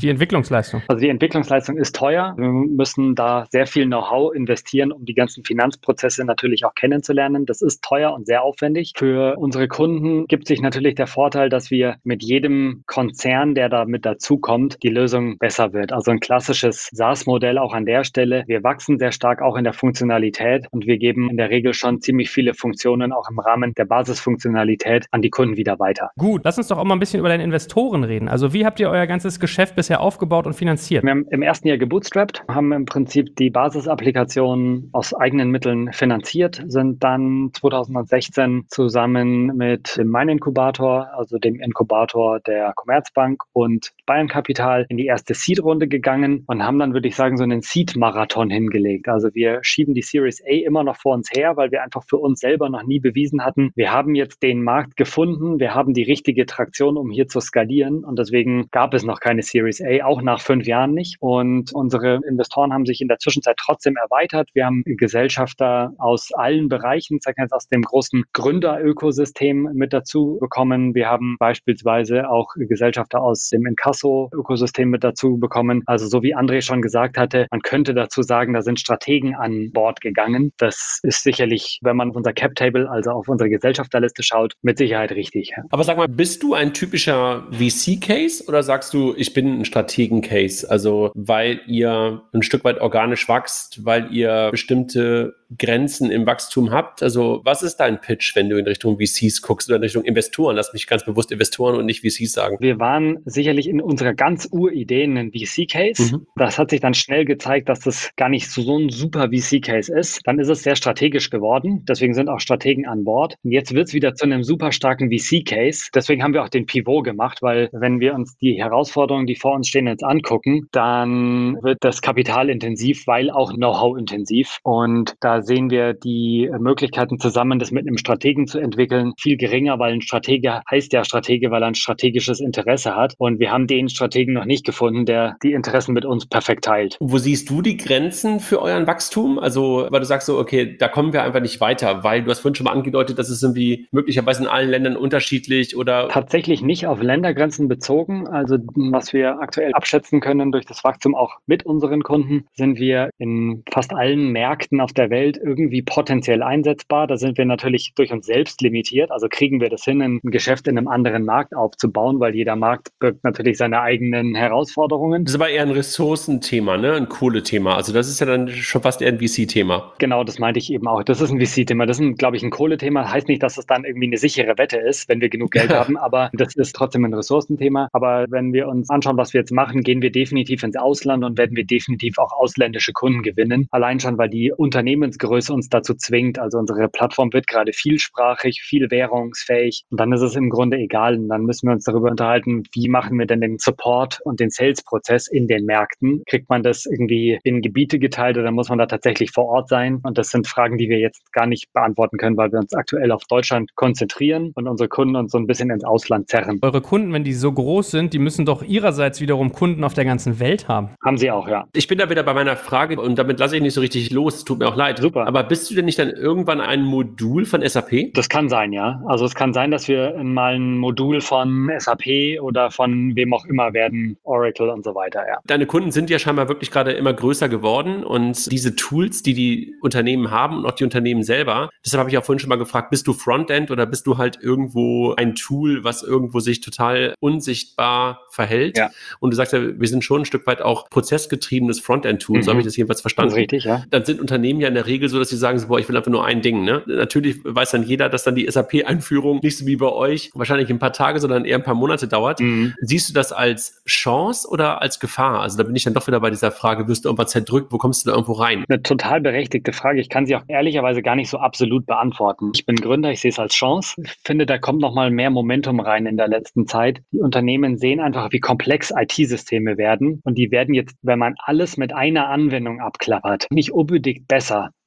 Entwicklungsleistung? Also die Entwicklungsleistung ist teuer. Wir müssen da sehr viel Know-how investieren, um die ganzen Finanzprozesse natürlich auch kennenzulernen. Das ist teuer und sehr aufwendig. Für unsere Kunden gibt sich natürlich der Vorteil, dass wir mit jedem Konzern, der da mit dazukommt, die Lösung besser wird. Also ein klassisches SaaS-Modell auch an der Stelle. Wir wachsen sehr stark auch in der Funktionalität und wir geben in der Regel schon ziemlich viele Funktionen auch im Rahmen der Basisfunktionalität an die Kunden wieder weiter. Gut, lass uns doch auch mal ein bisschen über deine Investoren reden. Also wie habt ihr euer ganzes Geschäft bisher aufgebaut und finanziert? Wir haben im ersten Jahr gebootstrapped, haben im Prinzip die Basisapplikation aus eigenen Mitteln finanziert, sind dann zweitausendsechzehn zusammen mit dem Mein-Inkubator, also dem Inkubator der Commerzbank und Bayern Capital in die erste Seed-Runde gegangen und haben dann, würde ich sagen, so einen Seed-Marathon hingelegt. Also wir schieben die Series A immer noch vor uns her, weil wir einfach für uns selber noch nie bewiesen hatten, wir haben jetzt den Markt gefunden, wir haben die richtige Traktion, um hier zu skalieren und deswegen gab es noch keine Series A, auch nach fünf Jahren nicht. Und unsere Investoren haben sich in der Zwischenzeit trotzdem erweitert. Wir haben Gesellschafter aus allen Bereichen, sag ich jetzt aus dem großen Gründerökosystem mit dazu bekommen. Wir haben beispielsweise auch Gesellschafter aus dem Inkasso-Ökosystem mit dazu bekommen. Also so wie André schon gesagt hatte, man könnte dazu sagen, da sind Strategen an Bord gegangen. Das ist sicherlich, wenn man auf unser Cap-Table, also auf unsere Gesellschafterliste schaut, mit Sicherheit richtig. Aber sag mal, bist du ein typischer V C-Case oder sagst du, ich bin ein Strategen-Case? Also weil ihr ein Stück weit organisch wächst, weil ihr bestimmte Grenzen im Wachstum habt? Also was ist dein Pitch, wenn du in Richtung V Cs guckst oder in Richtung Investoren? Lass mich ganz bewusst Investoren und nicht V Cs sagen. Wir waren sicherlich in unserer ganz Uridee ein V C-Case. Mhm. Das hat sich dann schnell gezeigt, dass das gar nicht so, so ein super V C-Case ist. Dann ist es sehr strategisch geworden. Deswegen sind auch Strategen an Bord. Und jetzt wird es wieder zu einem super starken V C-Case. Deswegen haben wir auch den Pivot gemacht, weil wenn wir uns die Herausforderungen, die vor uns stehen, jetzt angucken, dann wird das kapitalintensiv, weil auch Know-how-intensiv. Und da sehen wir die Möglichkeiten zusammen, das mit einem Strategen zu entwickeln, viel geringer, weil ein Stratege heißt ja Stratege, weil er ein strategisches Interesse hat. Und wir haben den Strategen noch nicht gefunden, der die Interessen mit uns perfekt teilt. Wo siehst du die Grenzen für euren Wachstum? Also, weil du sagst so, okay, da kommen wir einfach nicht weiter, weil du hast vorhin schon mal angedeutet, dass es irgendwie möglicherweise in allen Ländern unterschiedlich oder... Tatsächlich nicht auf Ländergrenzen bezogen. Also, was wir aktuell abschätzen können durch das Wachstum auch mit unseren Kunden, sind wir in fast allen Märkten auf der Welt irgendwie potenziell einsetzbar. Da sind wir natürlich durch uns selbst limitiert. Also kriegen wir das hin, ein Geschäft in einem anderen Markt aufzubauen, weil jeder Markt birgt natürlich seine eigenen Herausforderungen. Das ist aber eher ein Ressourcenthema, ne? Ein Kohlethema. Also das ist ja dann schon fast eher ein V C-Thema. Genau, das meinte ich eben auch. Das ist ein V C-Thema. Das ist, glaube ich, ein Kohlethema. Heißt nicht, dass es dann irgendwie eine sichere Wette ist, wenn wir genug Geld haben, aber das ist trotzdem ein Ressourcenthema. Aber wenn wir uns anschauen, was wir jetzt machen, gehen wir definitiv ins Ausland und werden wir definitiv auch ausländische Kunden gewinnen. Allein schon, weil die Unternehmensgröße uns dazu zwingt. Also unsere Plattform wird gerade vielsprachig, viel währungsfähig und dann ist es im Grunde egal. Und dann müssen wir uns darüber unterhalten, wie machen wir denn den Support und den Sales-Prozess in den Märkten? Kriegt man das irgendwie in Gebiete geteilt oder muss man da tatsächlich vor Ort sein? Und das sind Fragen, die wir jetzt gar nicht beantworten können, weil wir uns aktuell auf Deutschland konzentrieren und unsere Kunden uns so ein bisschen ins Ausland zerren. Eure Kunden, wenn die so groß sind, die müssen doch ihrerseits wiederum Kunden auf der ganzen Welt haben. Haben sie auch, ja. Ich bin da wieder bei meiner Frage und damit lasse ich nicht so richtig los. Tut mir auch leid. Super. Aber bist du denn nicht dann irgendwann ein Modul von S A P? Das kann sein, ja. Also es kann sein, dass wir mal ein Modul von S A P oder von wem auch immer werden, Oracle und so weiter, ja. Deine Kunden sind ja scheinbar wirklich gerade immer größer geworden und diese Tools, die die Unternehmen haben und auch die Unternehmen selber, deshalb habe ich auch vorhin schon mal gefragt, bist du Frontend oder bist du halt irgendwo ein Tool, was irgendwo sich total unsichtbar verhält? Ja. Und du sagst ja, wir sind schon ein Stück weit auch prozessgetriebenes Frontend-Tool, mhm. so habe ich das jedenfalls verstanden. Das ist richtig, ja. Dann sind Unternehmen ja in der Regel so, dass sie sagen, so, boah, ich will einfach nur ein Ding. Ne? Natürlich weiß dann jeder, dass dann die S A P-Einführung nicht so wie bei euch wahrscheinlich ein paar Tage, sondern eher ein paar Monate dauert. Mhm. Siehst du das als Chance oder als Gefahr? Also da bin ich dann doch wieder bei dieser Frage, wirst du irgendwas zerdrückt, wo kommst du da irgendwo rein? Eine total berechtigte Frage. Ich kann sie auch ehrlicherweise gar nicht so absolut beantworten. Ich bin Gründer, ich sehe es als Chance. Ich finde, da kommt noch mal mehr Momentum rein in der letzten Zeit. Die Unternehmen sehen einfach, wie komplex I T-Systeme werden und die werden jetzt, wenn man alles mit einer Anwendung abklappert, nicht unbedingt besser.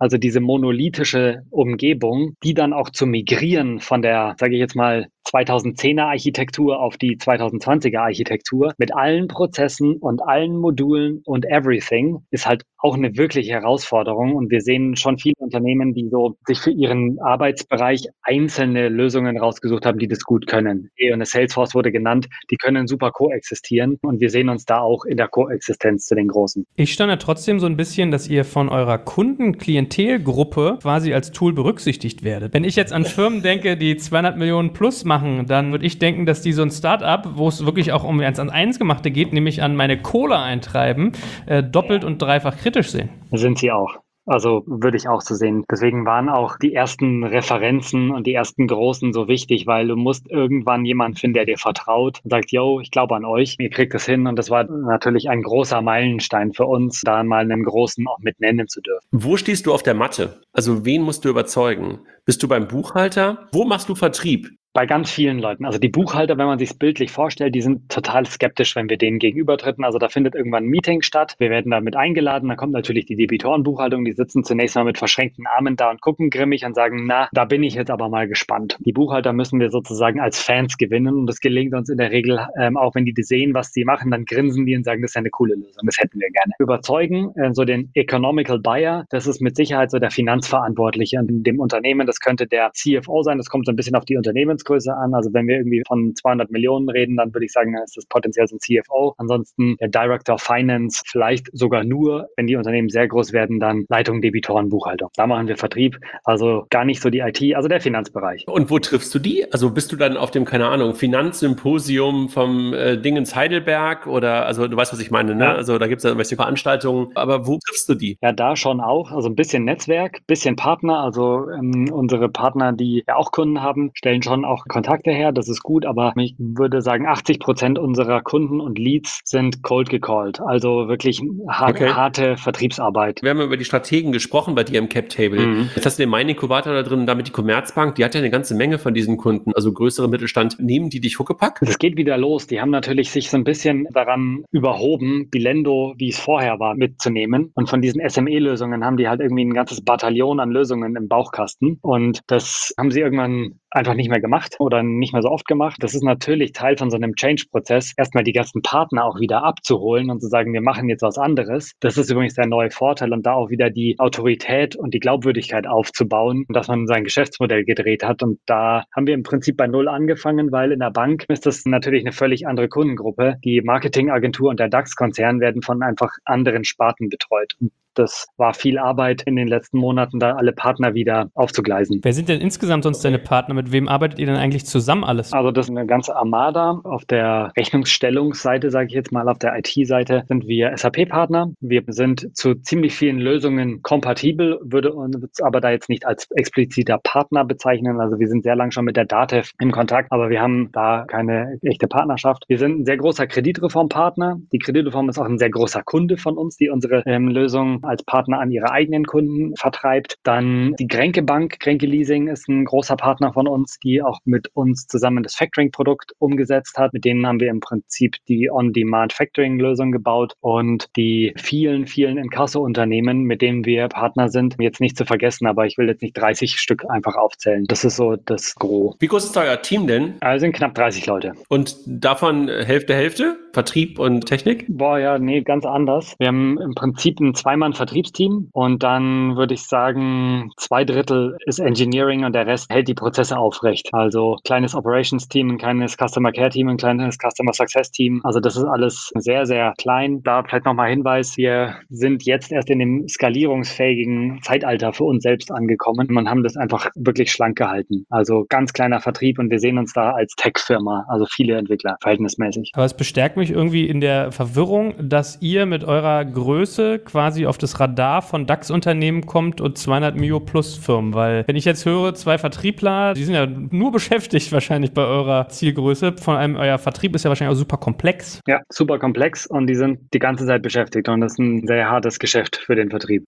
also diese monolithische Umgebung, die dann auch zu migrieren von der, sage ich jetzt mal, zweitausendzehner Architektur auf die zweitausendzwanziger Architektur mit allen Prozessen und allen Modulen und everything ist halt auch eine wirkliche Herausforderung. Und wir sehen schon viele Unternehmen, die so sich für ihren Arbeitsbereich einzelne Lösungen rausgesucht haben, die das gut können. Und eine Salesforce wurde genannt, die können super koexistieren. Und wir sehen uns da auch in der Koexistenz zu den Großen. Ich staune trotzdem so ein bisschen, dass ihr von eurer Kundenklientelgruppe quasi als Tool berücksichtigt werdet. Wenn ich jetzt an Firmen denke, die zweihundert Millionen plus machen, dann würde ich denken, dass die so ein Startup, wo es wirklich auch um eins an eins Gemachte geht, nämlich an meine Kohle eintreiben, äh, doppelt und dreifach kritisch sehen. Sind sie auch. Also würde ich auch so sehen. Deswegen waren auch die ersten Referenzen und die ersten Großen so wichtig, weil du musst irgendwann jemanden finden, der dir vertraut und sagt, yo, ich glaube an euch, ihr kriegt das hin. Und das war natürlich ein großer Meilenstein für uns, da mal einen Großen auch mit nennen zu dürfen. Wo stehst du auf der Matte? Also wen musst du überzeugen? Bist du beim Buchhalter? Wo machst du Vertrieb? Bei ganz vielen Leuten. Also die Buchhalter, wenn man sich es bildlich vorstellt, die sind total skeptisch, wenn wir denen gegenübertreten. Also da findet irgendwann ein Meeting statt. Wir werden damit eingeladen. Da kommt natürlich die Debitorenbuchhaltung. Die sitzen zunächst mal mit verschränkten Armen da und gucken grimmig und sagen, na, da bin ich jetzt aber mal gespannt. Die Buchhalter müssen wir sozusagen als Fans gewinnen. Und das gelingt uns in der Regel, ähm, auch wenn die das sehen, was die machen, dann grinsen die und sagen, das ist ja eine coole Lösung. Das hätten wir gerne. Überzeugen, äh, so den Economical Buyer, das ist mit Sicherheit so der Finanzverantwortliche in dem Unternehmen. Das könnte der C F O sein. Das kommt so ein bisschen auf die Unternehmens Größe an. Also wenn wir irgendwie von zweihundert Millionen reden, dann würde ich sagen, dann ist das potenziell so ein C F O. Ansonsten der Director of Finance, vielleicht sogar nur, wenn die Unternehmen sehr groß werden, dann Leitung, Debitoren, Buchhaltung. Da machen wir Vertrieb, also gar nicht so die I T, also der Finanzbereich. Und wo triffst du die? Also bist du dann auf dem, keine Ahnung, Finanzsymposium vom äh, Dingens Heidelberg oder, also du weißt, was ich meine, ne? Ja. Also da gibt es ja irgendwelche Veranstaltungen, aber wo triffst du die? Ja, da schon auch. Also ein bisschen Netzwerk, bisschen Partner. Also ähm, unsere Partner, die ja auch Kunden haben, stellen schon auch Kontakte her. Das ist gut, aber ich würde sagen, achtzig Prozent unserer Kunden und Leads sind cold gecallt. Also wirklich hart, Okay. harte Vertriebsarbeit. Wir haben über die Strategen gesprochen bei dir im Cap-Table. Mhm. Jetzt hast du den Mein-Inkubator da drin, damit die Commerzbank, die hat ja eine ganze Menge von diesen Kunden, also größere Mittelstand. Nehmen die dich Huckepack? Es geht wieder los. Die haben natürlich sich so ein bisschen daran überhoben, Bilendo, wie es vorher war, mitzunehmen. Und von diesen S M E-Lösungen haben die halt irgendwie ein ganzes Bataillon an Lösungen im Bauchkasten. Und das haben sie irgendwann einfach nicht mehr gemacht oder nicht mehr so oft gemacht. Das ist natürlich Teil von so einem Change-Prozess, erstmal die ganzen Partner auch wieder abzuholen und zu sagen, wir machen jetzt was anderes. Das ist übrigens der neue Vorteil und da auch wieder die Autorität und die Glaubwürdigkeit aufzubauen, dass man sein Geschäftsmodell gedreht hat. Und da haben wir im Prinzip bei Null angefangen, weil in der Bank ist das natürlich eine völlig andere Kundengruppe. Die Marketingagentur und der DAX-Konzern werden von einfach anderen Sparten betreut. Und das war viel Arbeit in den letzten Monaten, da alle Partner wieder aufzugleisen. Wer sind denn insgesamt sonst deine Partner? Mit wem arbeitet ihr denn eigentlich zusammen alles? Also das ist eine ganze Armada. Auf der Rechnungsstellungsseite, sage ich jetzt mal, auf der I T-Seite sind wir S A P-Partner. Wir sind zu ziemlich vielen Lösungen kompatibel, würde uns aber da jetzt nicht als expliziter Partner bezeichnen. Also wir sind sehr lange schon mit der DATEV im Kontakt, aber wir haben da keine echte Partnerschaft. Wir sind ein sehr großer Kreditreformpartner. Die Kreditreform ist auch ein sehr großer Kunde von uns, die unsere ähm, Lösung als Partner an ihre eigenen Kunden vertreibt. Dann die Grenke Bank, Grenke Leasing ist ein großer Partner von uns, die auch mit uns zusammen das Factoring-Produkt umgesetzt hat. Mit denen haben wir im Prinzip die On-Demand-Factoring-Lösung gebaut und die vielen, vielen Inkasso-Unternehmen, mit denen wir Partner sind, jetzt nicht zu vergessen, aber ich will jetzt nicht dreißig Stück einfach aufzählen. Das ist so das Gros. Wie groß ist euer Team denn? Also sind knapp dreißig Leute. Und davon Hälfte, Hälfte? Vertrieb und Technik? Boah, ja, nee, ganz anders. Wir haben im Prinzip ein Zweimann-Vertriebsteam und dann würde ich sagen, zwei Drittel ist Engineering und der Rest hält die Prozesse aufrecht. Also kleines Operations-Team, ein kleines Customer Care-Team, ein kleines Customer Success-Team. Also das ist alles sehr, sehr klein. Da vielleicht nochmal Hinweis, wir sind jetzt erst in dem skalierungsfähigen Zeitalter für uns selbst angekommen und haben das einfach wirklich schlank gehalten. Also ganz kleiner Vertrieb und wir sehen uns da als Tech-Firma, also viele Entwickler, verhältnismäßig. Aber es bestärkt mich irgendwie in der Verwirrung, dass ihr mit eurer Größe quasi auf das Radar von DAX-Unternehmen kommt und zweihundert Mio plus Firmen, weil wenn ich jetzt höre, zwei Vertriebler, die sind ja nur beschäftigt wahrscheinlich bei eurer Zielgröße, vor allem euer Vertrieb ist ja wahrscheinlich auch super komplex. Ja, super komplex und die sind die ganze Zeit beschäftigt und das ist ein sehr hartes Geschäft für den Vertrieb.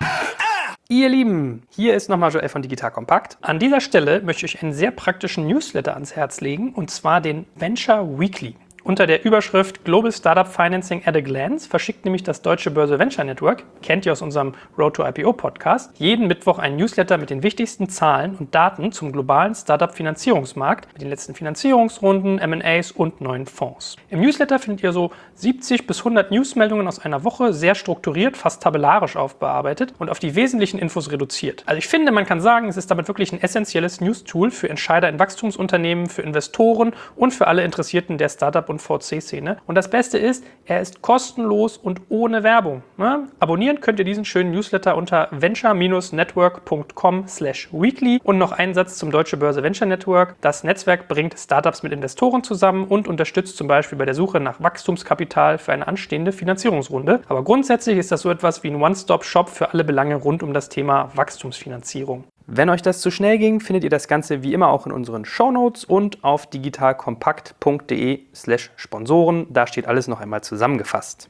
Ihr Lieben, hier ist nochmal Joel von Digital Compact. An dieser Stelle möchte ich euch einen sehr praktischen Newsletter ans Herz legen und zwar den Venture Weekly. Unter der Überschrift Global Startup Financing at a Glance verschickt nämlich das Deutsche Börse Venture Network, kennt ihr aus unserem Road to I P O Podcast, jeden Mittwoch einen Newsletter mit den wichtigsten Zahlen und Daten zum globalen Startup-Finanzierungsmarkt mit den letzten Finanzierungsrunden, M and As und neuen Fonds. Im Newsletter findet ihr so siebzig bis hundert Newsmeldungen aus einer Woche, sehr strukturiert, fast tabellarisch aufbearbeitet und auf die wesentlichen Infos reduziert. Also ich finde, man kann sagen, es ist damit wirklich ein essentielles News-Tool für Entscheider in Wachstumsunternehmen, für Investoren und für alle Interessierten der Startup- und V C-Szene. Und das Beste ist, er ist kostenlos und ohne Werbung. Ne? Abonnieren könnt ihr diesen schönen Newsletter unter venture network punkt com slash weekly. Und noch ein Satz zum Deutsche Börse Venture Network. Das Netzwerk bringt Startups mit Investoren zusammen und unterstützt zum Beispiel bei der Suche nach Wachstumskapital für eine anstehende Finanzierungsrunde. Aber grundsätzlich ist das so etwas wie ein One-Stop-Shop für alle Belange rund um das Thema Wachstumsfinanzierung. Wenn euch das zu schnell ging, findet ihr das Ganze wie immer auch in unseren Shownotes und auf digitalkompakt punkt de slash Sponsoren. Da steht alles noch einmal zusammengefasst.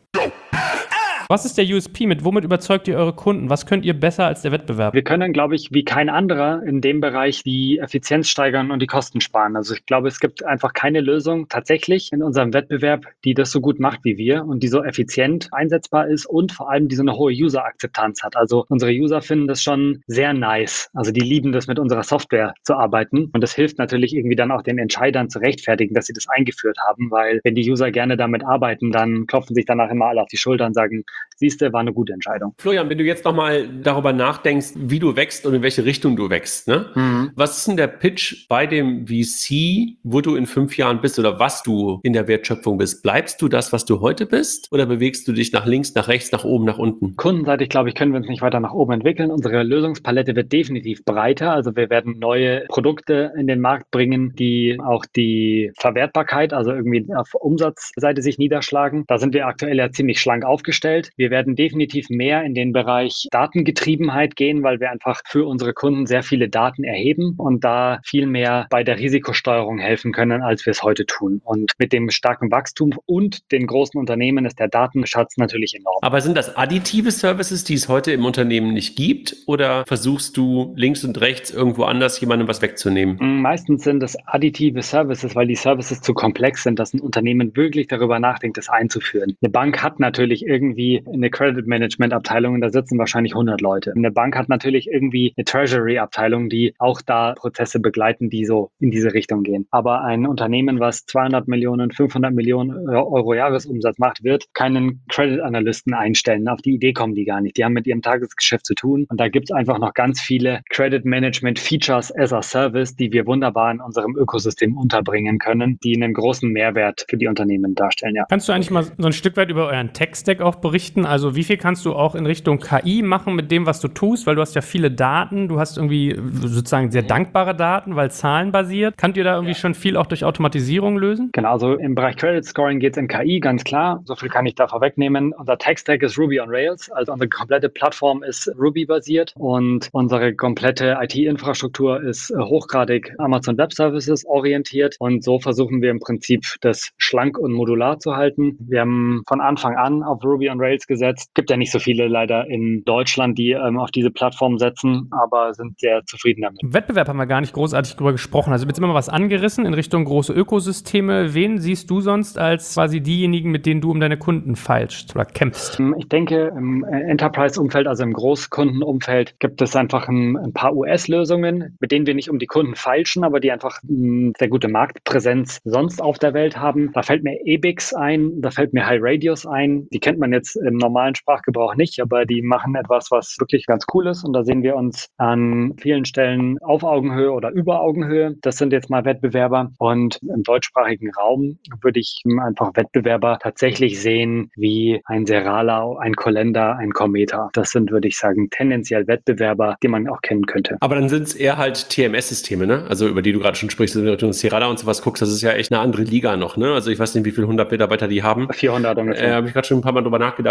Was ist der U S P? Mit womit überzeugt ihr eure Kunden? Was könnt ihr besser als der Wettbewerb? Wir können, glaube ich, wie kein anderer in dem Bereich die Effizienz steigern und die Kosten sparen. Also ich glaube, es gibt einfach keine Lösung tatsächlich in unserem Wettbewerb, die das so gut macht wie wir und die so effizient einsetzbar ist und vor allem die so eine hohe User-Akzeptanz hat. Also unsere User finden das schon sehr nice. Also die lieben das, mit unserer Software zu arbeiten. Und das hilft natürlich irgendwie dann auch den Entscheidern zu rechtfertigen, dass sie das eingeführt haben, weil wenn die User gerne damit arbeiten, dann klopfen sich danach immer alle auf die Schulter und sagen, siehst du, war eine gute Entscheidung. Florian, wenn du jetzt nochmal darüber nachdenkst, wie du wächst und in welche Richtung du wächst, ne? Mhm. Was ist denn der Pitch bei dem V C, wo du in fünf Jahren bist oder was du in der Wertschöpfung bist? Bleibst du das, was du heute bist oder bewegst du dich nach links, nach rechts, nach oben, nach unten? Kundenseitig, glaube ich, können wir uns nicht weiter nach oben entwickeln. Unsere Lösungspalette wird definitiv breiter. Also wir werden neue Produkte in den Markt bringen, die auch die Verwertbarkeit, also irgendwie auf Umsatzseite sich niederschlagen. Da sind wir aktuell ja ziemlich schlank aufgestellt. Wir werden definitiv mehr in den Bereich Datengetriebenheit gehen, weil wir einfach für unsere Kunden sehr viele Daten erheben und da viel mehr bei der Risikosteuerung helfen können, als wir es heute tun. Und mit dem starken Wachstum und den großen Unternehmen ist der Datenschatz natürlich enorm. Aber sind das additive Services, die es heute im Unternehmen nicht gibt? Oder versuchst du links und rechts irgendwo anders jemandem was wegzunehmen? Meistens sind es additive Services, weil die Services zu komplex sind, dass ein Unternehmen wirklich darüber nachdenkt, das einzuführen. Eine Bank hat natürlich irgendwie eine Credit Management Abteilung und da sitzen wahrscheinlich hundert Leute. Eine Bank hat natürlich irgendwie eine Treasury Abteilung, die auch da Prozesse begleiten, die so in diese Richtung gehen. Aber ein Unternehmen, was zweihundert Millionen, fünfhundert Millionen Euro Jahresumsatz macht, wird keinen Credit Analysten einstellen. Auf die Idee kommen die gar nicht. Die haben mit ihrem Tagesgeschäft zu tun und da gibt es einfach noch ganz viele Credit Management Features as a Service, die wir wunderbar in unserem Ökosystem unterbringen können, die einen großen Mehrwert für die Unternehmen darstellen. Ja. Kannst du eigentlich mal so ein Stück weit über euren Tech-Stack auch berichten? Also wie viel kannst du auch in Richtung K I machen mit dem, was du tust? Weil du hast ja viele Daten, du hast irgendwie sozusagen sehr dankbare Daten, weil zahlenbasiert. Könnt ihr da irgendwie ja. schon viel auch durch Automatisierung lösen? Genau, also im Bereich Credit Scoring geht es in K I, ganz klar. So viel kann ich da vorwegnehmen. Unser Tech-Stack ist Ruby on Rails, also unsere komplette Plattform ist Ruby-basiert und unsere komplette I T-Infrastruktur ist hochgradig Amazon Web Services orientiert und so versuchen wir im Prinzip das schlank und modular zu halten. Wir haben von Anfang an auf Ruby on Rails gesetzt. Gibt ja nicht so viele leider in Deutschland, die ähm, auf diese Plattform setzen, aber sind sehr zufrieden damit. Im Wettbewerb haben wir gar nicht großartig drüber gesprochen. Also jetzt immer mal was angerissen in Richtung große Ökosysteme. Wen siehst du sonst als quasi diejenigen, mit denen du um deine Kunden feilst oder kämpfst? Ich denke, im Enterprise-Umfeld, also im Großkundenumfeld, gibt es einfach ein, ein paar U S-Lösungen, mit denen wir nicht um die Kunden feilschen, aber die einfach eine sehr gute Marktpräsenz sonst auf der Welt haben. Da fällt mir Ebix ein, da fällt mir HighRadius ein. Die kennt man jetzt im normalen Sprachgebrauch nicht, aber die machen etwas, was wirklich ganz cool ist. Und da sehen wir uns an vielen Stellen auf Augenhöhe oder über Augenhöhe. Das sind jetzt mal Wettbewerber. Und im deutschsprachigen Raum würde ich einfach Wettbewerber tatsächlich sehen, wie ein Serala, ein Colenda, ein Cometa. Das sind, würde ich sagen, tendenziell Wettbewerber, die man auch kennen könnte. Aber dann sind es eher halt T M S-Systeme, ne? Also über die du gerade schon sprichst, wenn du Serala und sowas guckst, das ist ja echt eine andere Liga noch, ne? Also ich weiß nicht, wie viele hundert Mitarbeiter die haben. vierhundert ungefähr. Äh, habe ich gerade schon ein paar Mal drüber nachgedacht.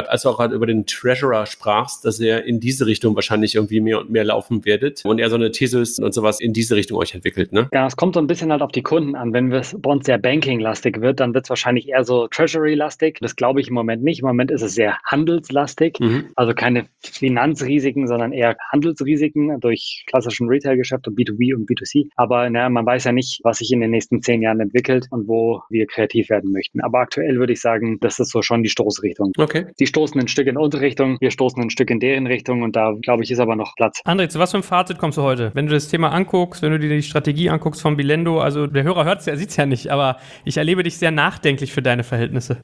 gerade, als du auch gerade über den Treasurer sprachst, dass ihr in diese Richtung wahrscheinlich irgendwie mehr und mehr laufen werdet und eher so eine Thesis und sowas in diese Richtung euch entwickelt, ne? Ja, es kommt so ein bisschen halt auf die Kunden an. Wenn es bei uns sehr Banking-lastig wird, dann wird es wahrscheinlich eher so Treasury-lastig. Das glaube ich im Moment nicht. Im Moment ist es sehr handelslastig. Mhm. Also keine Finanzrisiken, sondern eher Handelsrisiken durch klassischen Retail-Geschäft und B zwei B und B zwei C. Aber na, man weiß ja nicht, was sich in den nächsten zehn Jahren entwickelt und wo wir kreativ werden möchten. Aber aktuell würde ich sagen, das ist so schon die Stoßrichtung. Okay. Die stoßen ein Stück in unsere Richtung, wir stoßen ein Stück in deren Richtung und da, glaube ich, ist aber noch Platz. André, zu was für einem Fazit kommst du heute? Wenn du das Thema anguckst, wenn du dir die Strategie anguckst von Billendo, also der Hörer hört es ja, sieht es ja nicht, aber ich erlebe dich sehr nachdenklich für deine Verhältnisse.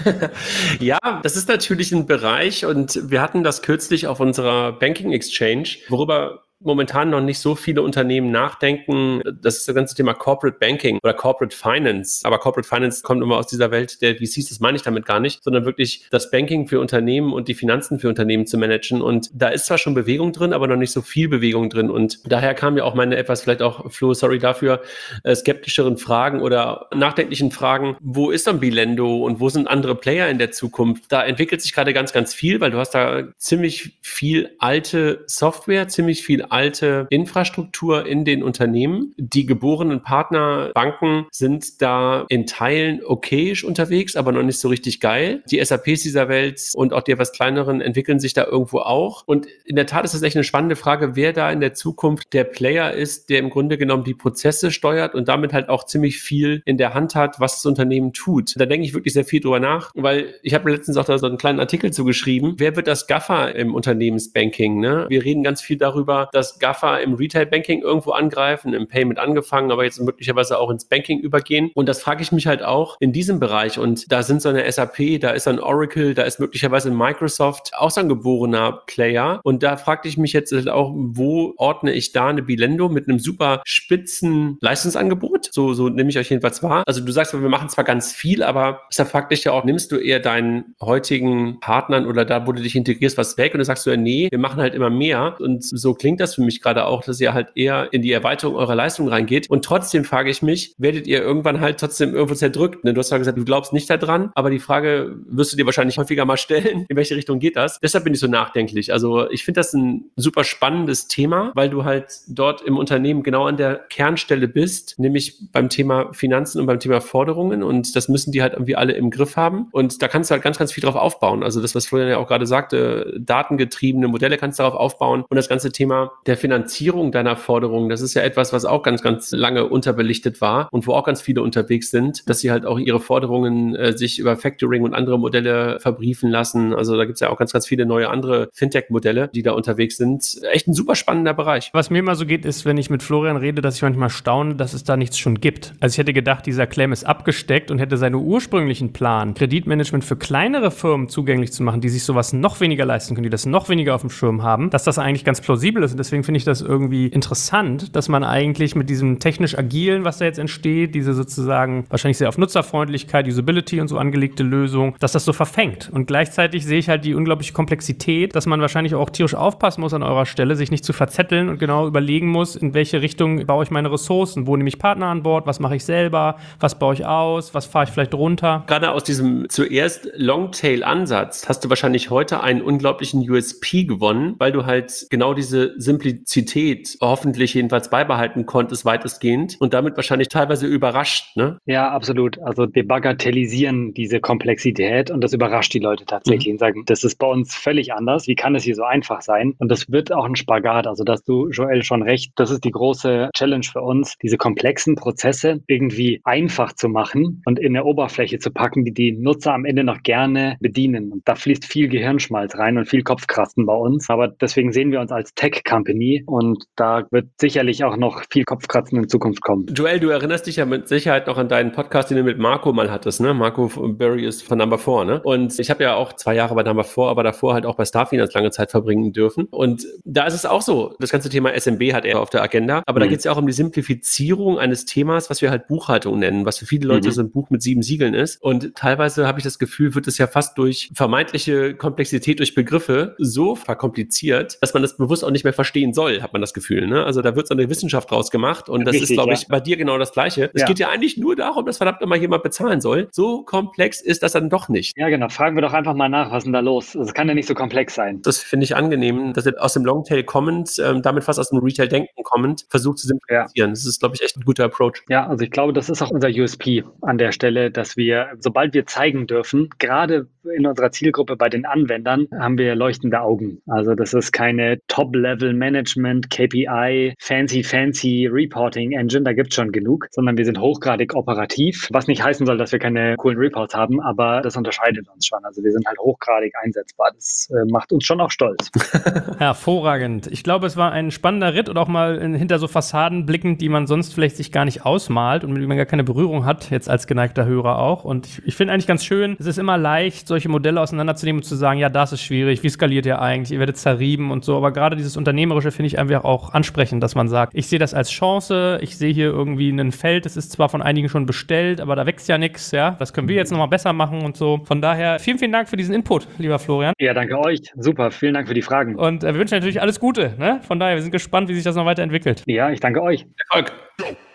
Ja, das ist natürlich ein Bereich und wir hatten das kürzlich auf unserer Banking Exchange, worüber momentan noch nicht so viele Unternehmen nachdenken. Das ist das ganze Thema Corporate Banking oder Corporate Finance. Aber Corporate Finance kommt immer aus dieser Welt der V Cs, das meine ich damit gar nicht, sondern wirklich das Banking für Unternehmen und die Finanzen für Unternehmen zu managen. Und da ist zwar schon Bewegung drin, aber noch nicht so viel Bewegung drin. Und daher kam ja auch meine etwas, vielleicht auch, Flo, sorry dafür, äh, skeptischeren Fragen oder nachdenklichen Fragen, wo ist dann Billendo und wo sind andere Player in der Zukunft? Da entwickelt sich gerade ganz, ganz viel, weil du hast da ziemlich viel alte Software, ziemlich viel alte Infrastruktur in den Unternehmen. Die geborenen Partnerbanken sind da in Teilen okayisch unterwegs, aber noch nicht so richtig geil. Die S A Ps dieser Welt und auch die etwas kleineren entwickeln sich da irgendwo auch. Und in der Tat ist das echt eine spannende Frage, wer da in der Zukunft der Player ist, der im Grunde genommen die Prozesse steuert und damit halt auch ziemlich viel in der Hand hat, was das Unternehmen tut. Da denke ich wirklich sehr viel drüber nach, weil ich habe mir letztens auch da so einen kleinen Artikel zugeschrieben. Wer wird das Gaffer im Unternehmensbanking? Ne? Wir reden ganz viel darüber, dass Gaffer im Retail-Banking irgendwo angreifen, im Payment angefangen, aber jetzt möglicherweise auch ins Banking übergehen. Und das frage ich mich halt auch in diesem Bereich. Und da sind so eine S A P, da ist ein Oracle, da ist möglicherweise ein Microsoft, auch so ein geborener Player. Und da fragte ich mich jetzt halt auch, wo ordne ich da eine Billendo mit einem super spitzen Leistungsangebot? So, so nehme ich euch jedenfalls wahr. Also du sagst, wir machen zwar ganz viel, aber deshalb fragte ich ja auch, nimmst du eher deinen heutigen Partnern oder da, wo du dich integrierst, was weg? Und du sagst so, ja, nee, wir machen halt immer mehr. Und so klingt das für mich gerade auch, dass ihr halt eher in die Erweiterung eurer Leistung reingeht. Und trotzdem frage ich mich, werdet ihr irgendwann halt trotzdem irgendwo zerdrückt? Ne? Du hast ja gesagt, du glaubst nicht daran, aber die Frage wirst du dir wahrscheinlich häufiger mal stellen, in welche Richtung geht das? Deshalb bin ich so nachdenklich. Also ich finde das ein super spannendes Thema, weil du halt dort im Unternehmen genau an der Kernstelle bist, nämlich beim Thema Finanzen und beim Thema Forderungen und das müssen die halt irgendwie alle im Griff haben und da kannst du halt ganz, ganz viel drauf aufbauen. Also das, was Florian ja auch gerade sagte, datengetriebene Modelle kannst du darauf aufbauen und das ganze Thema der Finanzierung deiner Forderungen, das ist ja etwas, was auch ganz, ganz lange unterbelichtet war und wo auch ganz viele unterwegs sind, dass sie halt auch ihre Forderungen äh, sich über Factoring und andere Modelle verbriefen lassen. Also da gibt es ja auch ganz, ganz viele neue andere Fintech-Modelle, die da unterwegs sind. Echt ein super spannender Bereich. Was mir immer so geht, ist, wenn ich mit Florian rede, dass ich manchmal staune, dass es da nichts schon gibt. Also ich hätte gedacht, dieser Claim ist abgesteckt und hätte seinen ursprünglichen Plan, Kreditmanagement für kleinere Firmen zugänglich zu machen, die sich sowas noch weniger leisten können, die das noch weniger auf dem Schirm haben, dass das eigentlich ganz plausibel ist. Und deswegen finde ich das irgendwie interessant, dass man eigentlich mit diesem technisch agilen, was da jetzt entsteht, diese sozusagen wahrscheinlich sehr auf Nutzerfreundlichkeit, Usability und so angelegte Lösung, dass das so verfängt. Und gleichzeitig sehe ich halt die unglaubliche Komplexität, dass man wahrscheinlich auch tierisch aufpassen muss an eurer Stelle, sich nicht zu verzetteln und genau überlegen muss, in welche Richtung baue ich meine Ressourcen, wo nehme ich Partner an Bord, was mache ich selber, was baue ich aus, was fahre ich vielleicht runter. Gerade aus diesem zuerst Longtail-Ansatz hast du wahrscheinlich heute einen unglaublichen U S P gewonnen, weil du halt genau diese Simplizität hoffentlich jedenfalls beibehalten konntest, weitestgehend und damit wahrscheinlich teilweise überrascht, ne? Ja, absolut. Also wir bagatellisieren diese Komplexität und das überrascht die Leute tatsächlich mhm. und sagen, das ist bei uns völlig anders. Wie kann es hier so einfach sein? Und das wird auch ein Spagat. Also dass du, Joel, schon recht, das ist die große Challenge für uns, diese komplexen Prozesse irgendwie einfach zu machen und in eine Oberfläche zu packen, die die Nutzer am Ende noch gerne bedienen. Und da fließt viel Gehirnschmalz rein und viel Kopfkratzen bei uns. Aber deswegen sehen wir uns als Tech-Company und da wird sicherlich auch noch viel Kopfkratzen in Zukunft kommen. Joel, du erinnerst dich ja mit Sicherheit noch an deinen Podcast, den du mit Marco mal hattest, ne? Marco Berry ist von Number Four, ne? Und ich habe ja auch zwei Jahre bei Number Four, aber davor halt auch bei Starfinance lange Zeit verbringen dürfen. Und da ist es auch so, das ganze Thema S M B hat er auf der Agenda, aber mhm. da geht es ja auch um die Simplifizierung eines Themas, was wir halt Buchhaltung nennen, was für viele Leute mhm. so ein Buch mit sieben Siegeln ist. Und teilweise habe ich das Gefühl, wird es ja fast durch vermeintliche Komplexität durch Begriffe so verkompliziert, dass man das bewusst auch nicht mehr versteht. verstehen soll, hat man das Gefühl. Ne? Also da wird so eine Wissenschaft draus gemacht und das Richtig, ist, glaube ja. ich, bei dir genau das Gleiche. Es Ja. geht ja eigentlich nur darum, dass verdammt immer jemand bezahlen soll. So komplex ist das dann doch nicht. Ja, genau. Fragen wir doch einfach mal nach, was ist denn da los? Es kann ja nicht so komplex sein. Das finde ich angenehm, dass ihr aus dem Longtail kommend, ähm, damit fast aus dem Retail-Denken kommend, versucht zu simplifizieren. Ja. Das ist, glaube ich, echt ein guter Approach. Ja, also ich glaube, das ist auch unser U S P an der Stelle, dass wir, sobald wir zeigen dürfen, gerade in unserer Zielgruppe bei den Anwendern, haben wir leuchtende Augen. Also das ist keine Top-Level-Management, K P I, fancy, fancy Reporting-Engine, da gibt es schon genug, sondern wir sind hochgradig operativ, was nicht heißen soll, dass wir keine coolen Reports haben, aber das unterscheidet uns schon. Also wir sind halt hochgradig einsetzbar. Das äh, macht uns schon auch stolz. Hervorragend. Ich glaube, es war ein spannender Ritt und auch mal hinter so Fassaden blickend, die man sonst vielleicht sich gar nicht ausmalt und mit denen man gar keine Berührung hat, jetzt als geneigter Hörer auch. Und ich, ich finde eigentlich ganz schön, es ist immer leicht, solche Modelle auseinanderzunehmen und zu sagen, ja, das ist schwierig, wie skaliert ihr eigentlich, ihr werdet zerrieben und so. Aber gerade dieses Unternehmerische finde ich einfach auch ansprechend, dass man sagt, ich sehe das als Chance, ich sehe hier irgendwie ein Feld, das ist zwar von einigen schon bestellt, aber da wächst ja nichts, ja. Das können wir jetzt nochmal besser machen und so. Von daher, vielen, vielen Dank für diesen Input, lieber Florian. Ja, danke euch. Super, vielen Dank für die Fragen. Und äh, wir wünschen natürlich alles Gute, ne? Von daher, wir sind gespannt, wie sich das noch weiterentwickelt. Ja, ich danke euch. Erfolg.